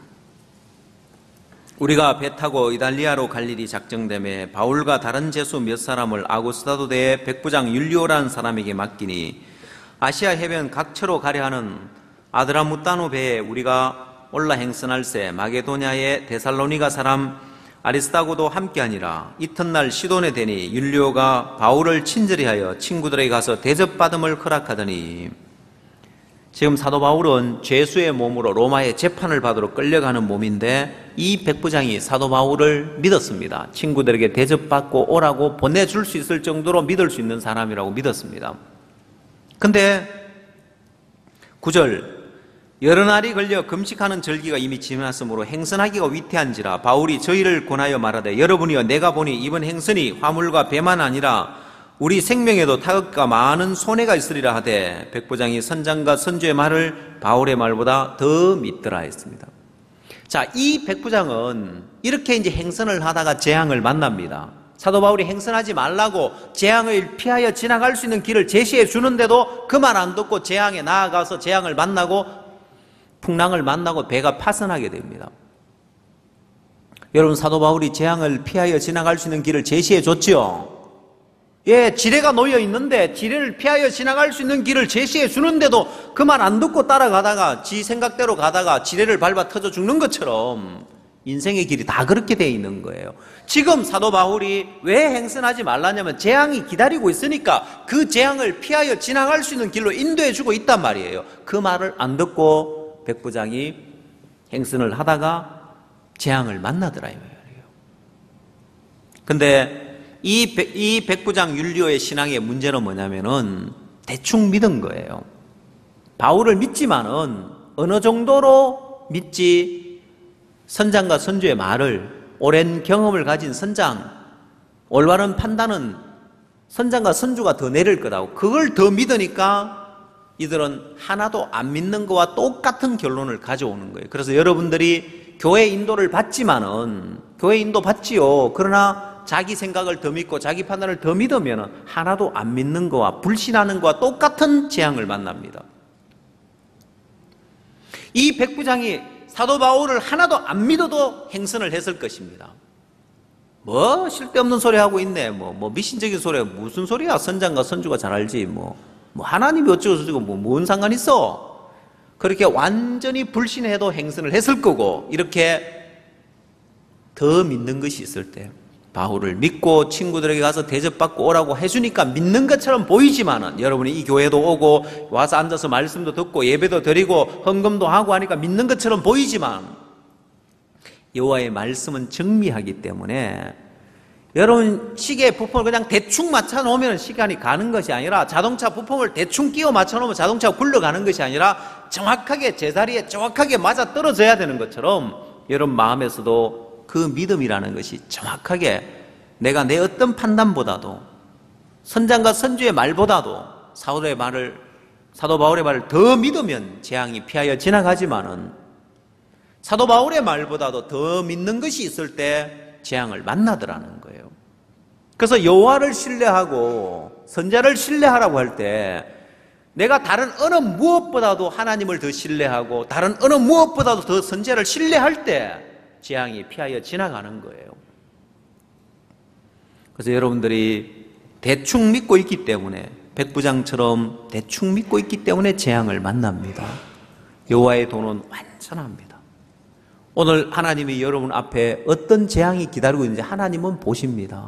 우리가 배 타고 이달리아로 갈 일이 작정되매 바울과 다른 제수 몇 사람을 아고스다도대의 백부장 율리오라는 사람에게 맡기니, 아시아 해변 각처로 가려 하는 아드라무따노 배에 우리가 올라 행선할새 마게도냐의 데살로니가 사람 아리스다고도 함께하니라. 이튿날 시돈에 되니 율리오가 바울을 친절히 하여 친구들에게 가서 대접받음을 허락하더니, 지금 사도 바울은 죄수의 몸으로 로마의 재판을 받으러 끌려가는 몸인데, 이 백부장이 사도 바울을 믿었습니다. 친구들에게 대접받고 오라고 보내줄 수 있을 정도로 믿을 수 있는 사람이라고 믿었습니다. 근데 구 절, 여러 날이 걸려 금식하는 절기가 이미 지났으므로 행선하기가 위태한지라 바울이 저희를 권하여 말하되, 여러분이여 내가 보니 이번 행선이 화물과 배만 아니라 우리 생명에도 타격과 많은 손해가 있으리라 하되 백부장이 선장과 선주의 말을 바울의 말보다 더 믿더라 했습니다. 자, 이 백부장은 이렇게 이제 행선을 하다가 재앙을 만납니다. 사도 바울이 행선하지 말라고 재앙을 피하여 지나갈 수 있는 길을 제시해 주는데도 그 말 안 듣고 재앙에 나아가서 재앙을 만나고 풍랑을 만나고 배가 파선하게 됩니다. 여러분, 사도 바울이 재앙을 피하여 지나갈 수 있는 길을 제시해 줬죠. 예, 지뢰가 놓여 있는데 지뢰를 피하여 지나갈 수 있는 길을 제시해 주는데도 그 말 안 듣고 따라가다가 지 생각대로 가다가 지뢰를 밟아 터져 죽는 것처럼 인생의 길이 다 그렇게 돼 있는 거예요. 지금 사도 바울이 왜 행선하지 말라냐면 재앙이 기다리고 있으니까 그 재앙을 피하여 지나갈 수 있는 길로 인도해 주고 있단 말이에요. 그 말을 안 듣고 백부장이 행선을 하다가 재앙을 만나더라 이 말이에요. 근데 이, 백, 이 백부장 율리오의 신앙의 문제는 뭐냐면은 대충 믿은 거예요. 바울을 믿지만은 어느 정도로 믿지, 선장과 선주의 말을, 오랜 경험을 가진 선장, 올바른 판단은 선장과 선주가 더 내릴 거라고, 그걸 더 믿으니까 이들은 하나도 안 믿는 거와 똑같은 결론을 가져오는 거예요. 그래서 여러분들이 교회 인도를 받지만은, 교회 인도 받지요. 그러나 자기 생각을 더 믿고 자기 판단을 더 믿으면 하나도 안 믿는 거와 불신하는 거와 똑같은 재앙을 만납니다. 이 백부장이 사도 바울을 하나도 안 믿어도 행선을 했을 것입니다. 뭐 쓸데없는 소리 하고 있네. 뭐, 뭐 미신적인 소리야. 무슨 소리야. 선장과 선주가 잘 알지. 뭐, 뭐 하나님이 어쩌고 저쩌고 뭐 뭔 상관 있어. 그렇게 완전히 불신해도 행선을 했을 거고, 이렇게 더 믿는 것이 있을 때 바울을 믿고 친구들에게 가서 대접받고 오라고 해주니까 믿는 것처럼 보이지만은, 여러분이 이 교회도 오고 와서 앉아서 말씀도 듣고 예배도 드리고 헌금도 하고 하니까 믿는 것처럼 보이지만 여호와의 말씀은 정미하기 때문에, 여러분 시계 부품을 그냥 대충 맞춰 놓으면 시간이 가는 것이 아니라, 자동차 부품을 대충 끼워 맞춰 놓으면 자동차가 굴러가는 것이 아니라 정확하게 제자리에 정확하게 맞아 떨어져야 되는 것처럼, 여러분 마음에서도 그 믿음이라는 것이 정확하게 내가 내 어떤 판단보다도, 선장과 선주의 말보다도 사도의 말을, 사도 바울의 말을 더 믿으면 재앙이 피하여 지나가지만은, 사도 바울의 말보다도 더 믿는 것이 있을 때 재앙을 만나더라는 거예요. 그래서 여호와를 신뢰하고 선자를 신뢰하라고 할 때, 내가 다른 어느 무엇보다도 하나님을 더 신뢰하고 다른 어느 무엇보다도 더 선자를 신뢰할 때 재앙이 피하여 지나가는 거예요. 그래서 여러분들이 대충 믿고 있기 때문에, 백부장처럼 대충 믿고 있기 때문에 재앙을 만납니다. 여호와의 도는 완전합니다. 오늘 하나님이 여러분 앞에 어떤 재앙이 기다리고 있는지 하나님은 보십니다.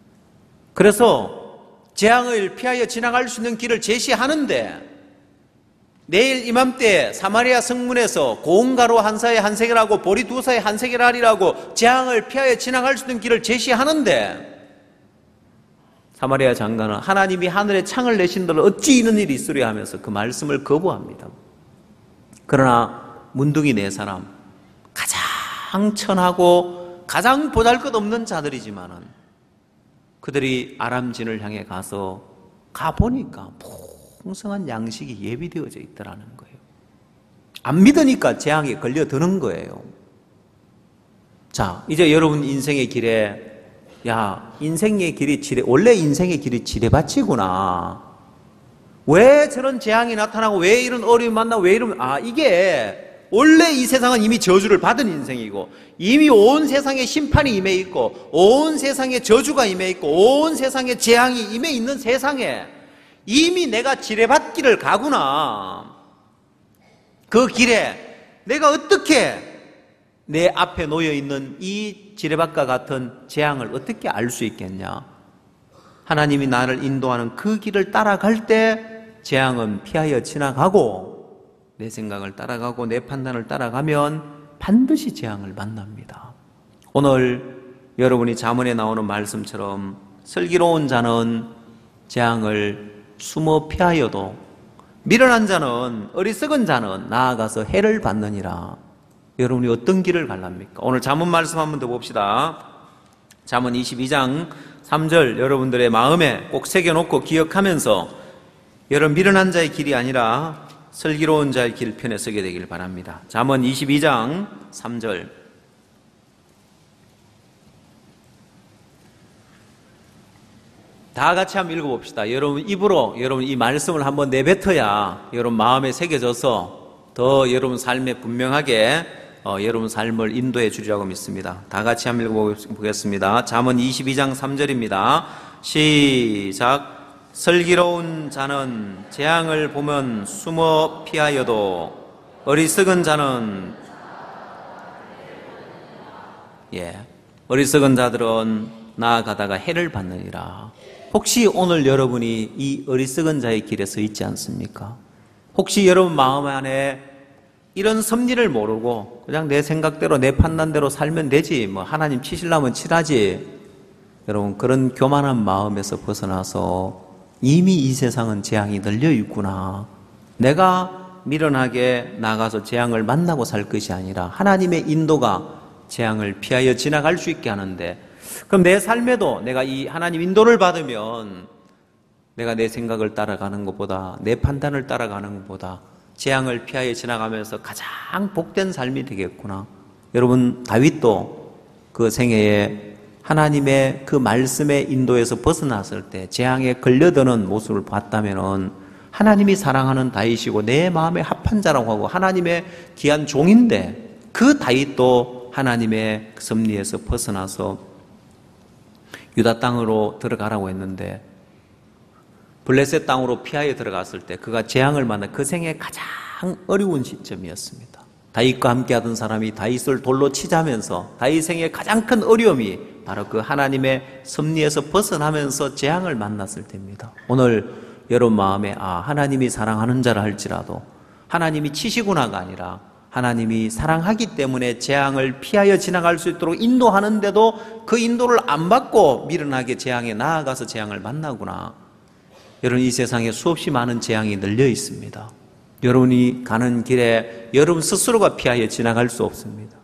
그래서 재앙을 피하여 지나갈 수 있는 길을 제시하는데, 내일 이맘때 사마리아 성문에서 고운 가루 한 사에 한 세겔하고 보리 두 사에 한 세겔 하리라고 재앙을 피하여 지나갈 수 있는 길을 제시하는데, 사마리아 장관은 하나님이 하늘에 창을 내신들 어찌 이런 일이 있으려 하면서 그 말씀을 거부합니다. 그러나 문둥이 네 사람, 가장 천하고 가장 보잘것없는 자들이지만은 그들이 아람진을 향해 가서 가보니까 풍성한 양식이 예비되어져 있더라는 거예요. 안 믿으니까 재앙에 걸려드는 거예요. 자, 이제 여러분 인생의 길에, 야, 인생의 길이 지뢰, 원래 인생의 길이 지뢰밭이구나. 왜 저런 재앙이 나타나고 왜 이런 어려움이 만나고 왜 이러면, 아, 이게 원래 이 세상은 이미 저주를 받은 인생이고, 이미 온 세상에 심판이 임해 있고, 온 세상에 저주가 임해 있고, 온 세상에 재앙이 임해 있는 세상에 이미 내가 지뢰받기를 가구나. 그 길에 내가 어떻게 내 앞에 놓여있는 이 지뢰밭과 같은 재앙을 어떻게 알 수 있겠냐. 하나님이 나를 인도하는 그 길을 따라갈 때 재앙은 피하여 지나가고, 내 생각을 따라가고 내 판단을 따라가면 반드시 재앙을 만납니다. 오늘 여러분이 잠언에 나오는 말씀처럼 슬기로운 자는 재앙을 숨어 피하여도 미련한 자는, 어리석은 자는 나아가서 해를 받느니라. 여러분이 어떤 길을 갈랍니까? 오늘 잠언 말씀 한 번 더 봅시다. 잠언 이십이 장 삼 절 여러분들의 마음에 꼭 새겨놓고 기억하면서 여러분 미련한 자의 길이 아니라 슬기로운 자의 길 편에 서게 되길 바랍니다. 잠언 이십이 장 삼 절 다 같이 한번 읽어봅시다. 여러분 입으로 여러분 이 말씀을 한번 내뱉어야 여러분 마음에 새겨져서 더 여러분 삶에 분명하게 어, 여러분 삶을 인도해 주리라고 믿습니다. 다 같이 한번 읽어보겠습니다. 잠언 이십이 장 삼 절입니다. 시작. 슬기로운 자는 재앙을 보면 숨어 피하여도 어리석은 자는 예 어리석은 자들은 나아가다가 해를 받느니라. 혹시 오늘 여러분이 이 어리석은 자의 길에 서 있지 않습니까? 혹시 여러분 마음 안에 이런 섭리를 모르고 그냥 내 생각대로 내 판단대로 살면 되지, 뭐 하나님 치실라면 칠하지, 여러분 그런 교만한 마음에서 벗어나서 이미 이 세상은 재앙이 널려 있구나, 내가 미련하게 나가서 재앙을 만나고 살 것이 아니라 하나님의 인도가 재앙을 피하여 지나갈 수 있게 하는데, 그럼 내 삶에도 내가 이 하나님 인도를 받으면 내가 내 생각을 따라가는 것보다 내 판단을 따라가는 것보다 재앙을 피하여 지나가면서 가장 복된 삶이 되겠구나. 여러분 다윗도 그 생애에 하나님의 그 말씀의 인도에서 벗어났을 때 재앙에 걸려드는 모습을 봤다면 하나님이 사랑하는 다윗이고 내 마음에 합한 자라고 하고 하나님의 귀한 종인데, 그 다윗도 하나님의 섭리에서 벗어나서 유다 땅으로 들어가라고 했는데 블레셋 땅으로 피하여 들어갔을 때 그가 재앙을 만나 그 생애 가장 어려운 시점이었습니다. 다윗과 함께 하던 사람이 다윗을 돌로 치자면서 다윗 생애 가장 큰 어려움이 바로 그 하나님의 섭리에서 벗어나면서 재앙을 만났을 때입니다. 오늘 여러분 마음에 아 하나님이 사랑하는 자라 할지라도 하나님이 치시구나가 아니라 하나님이 사랑하기 때문에 재앙을 피하여 지나갈 수 있도록 인도하는데도 그 인도를 안 받고 미련하게 재앙에 나아가서 재앙을 만나구나. 여러분 이 세상에 수없이 많은 재앙이 널려 있습니다. 여러분이 가는 길에 여러분 스스로가 피하여 지나갈 수 없습니다.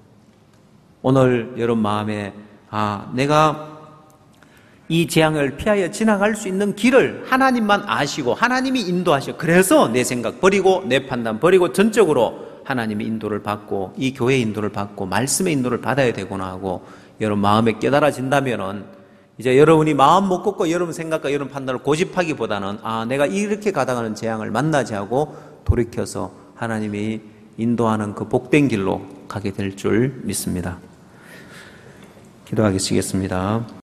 오늘 여러분 마음에 아 내가 이 재앙을 피하여 지나갈 수 있는 길을 하나님만 아시고 하나님이 인도하셔, 그래서 내 생각 버리고 내 판단 버리고 전적으로 하나님의 인도를 받고 이 교회의 인도를 받고 말씀의 인도를 받아야 되구나 하고 여러분 마음에 깨달아진다면은 이제 여러분이 마음 못 걷고 여러분 생각과 여러분 판단을 고집하기보다는 아 내가 이렇게 가다가는 재앙을 만나지 하고 돌이켜서 하나님이 인도하는 그 복된 길로 가게 될 줄 믿습니다. 기도하겠습니다.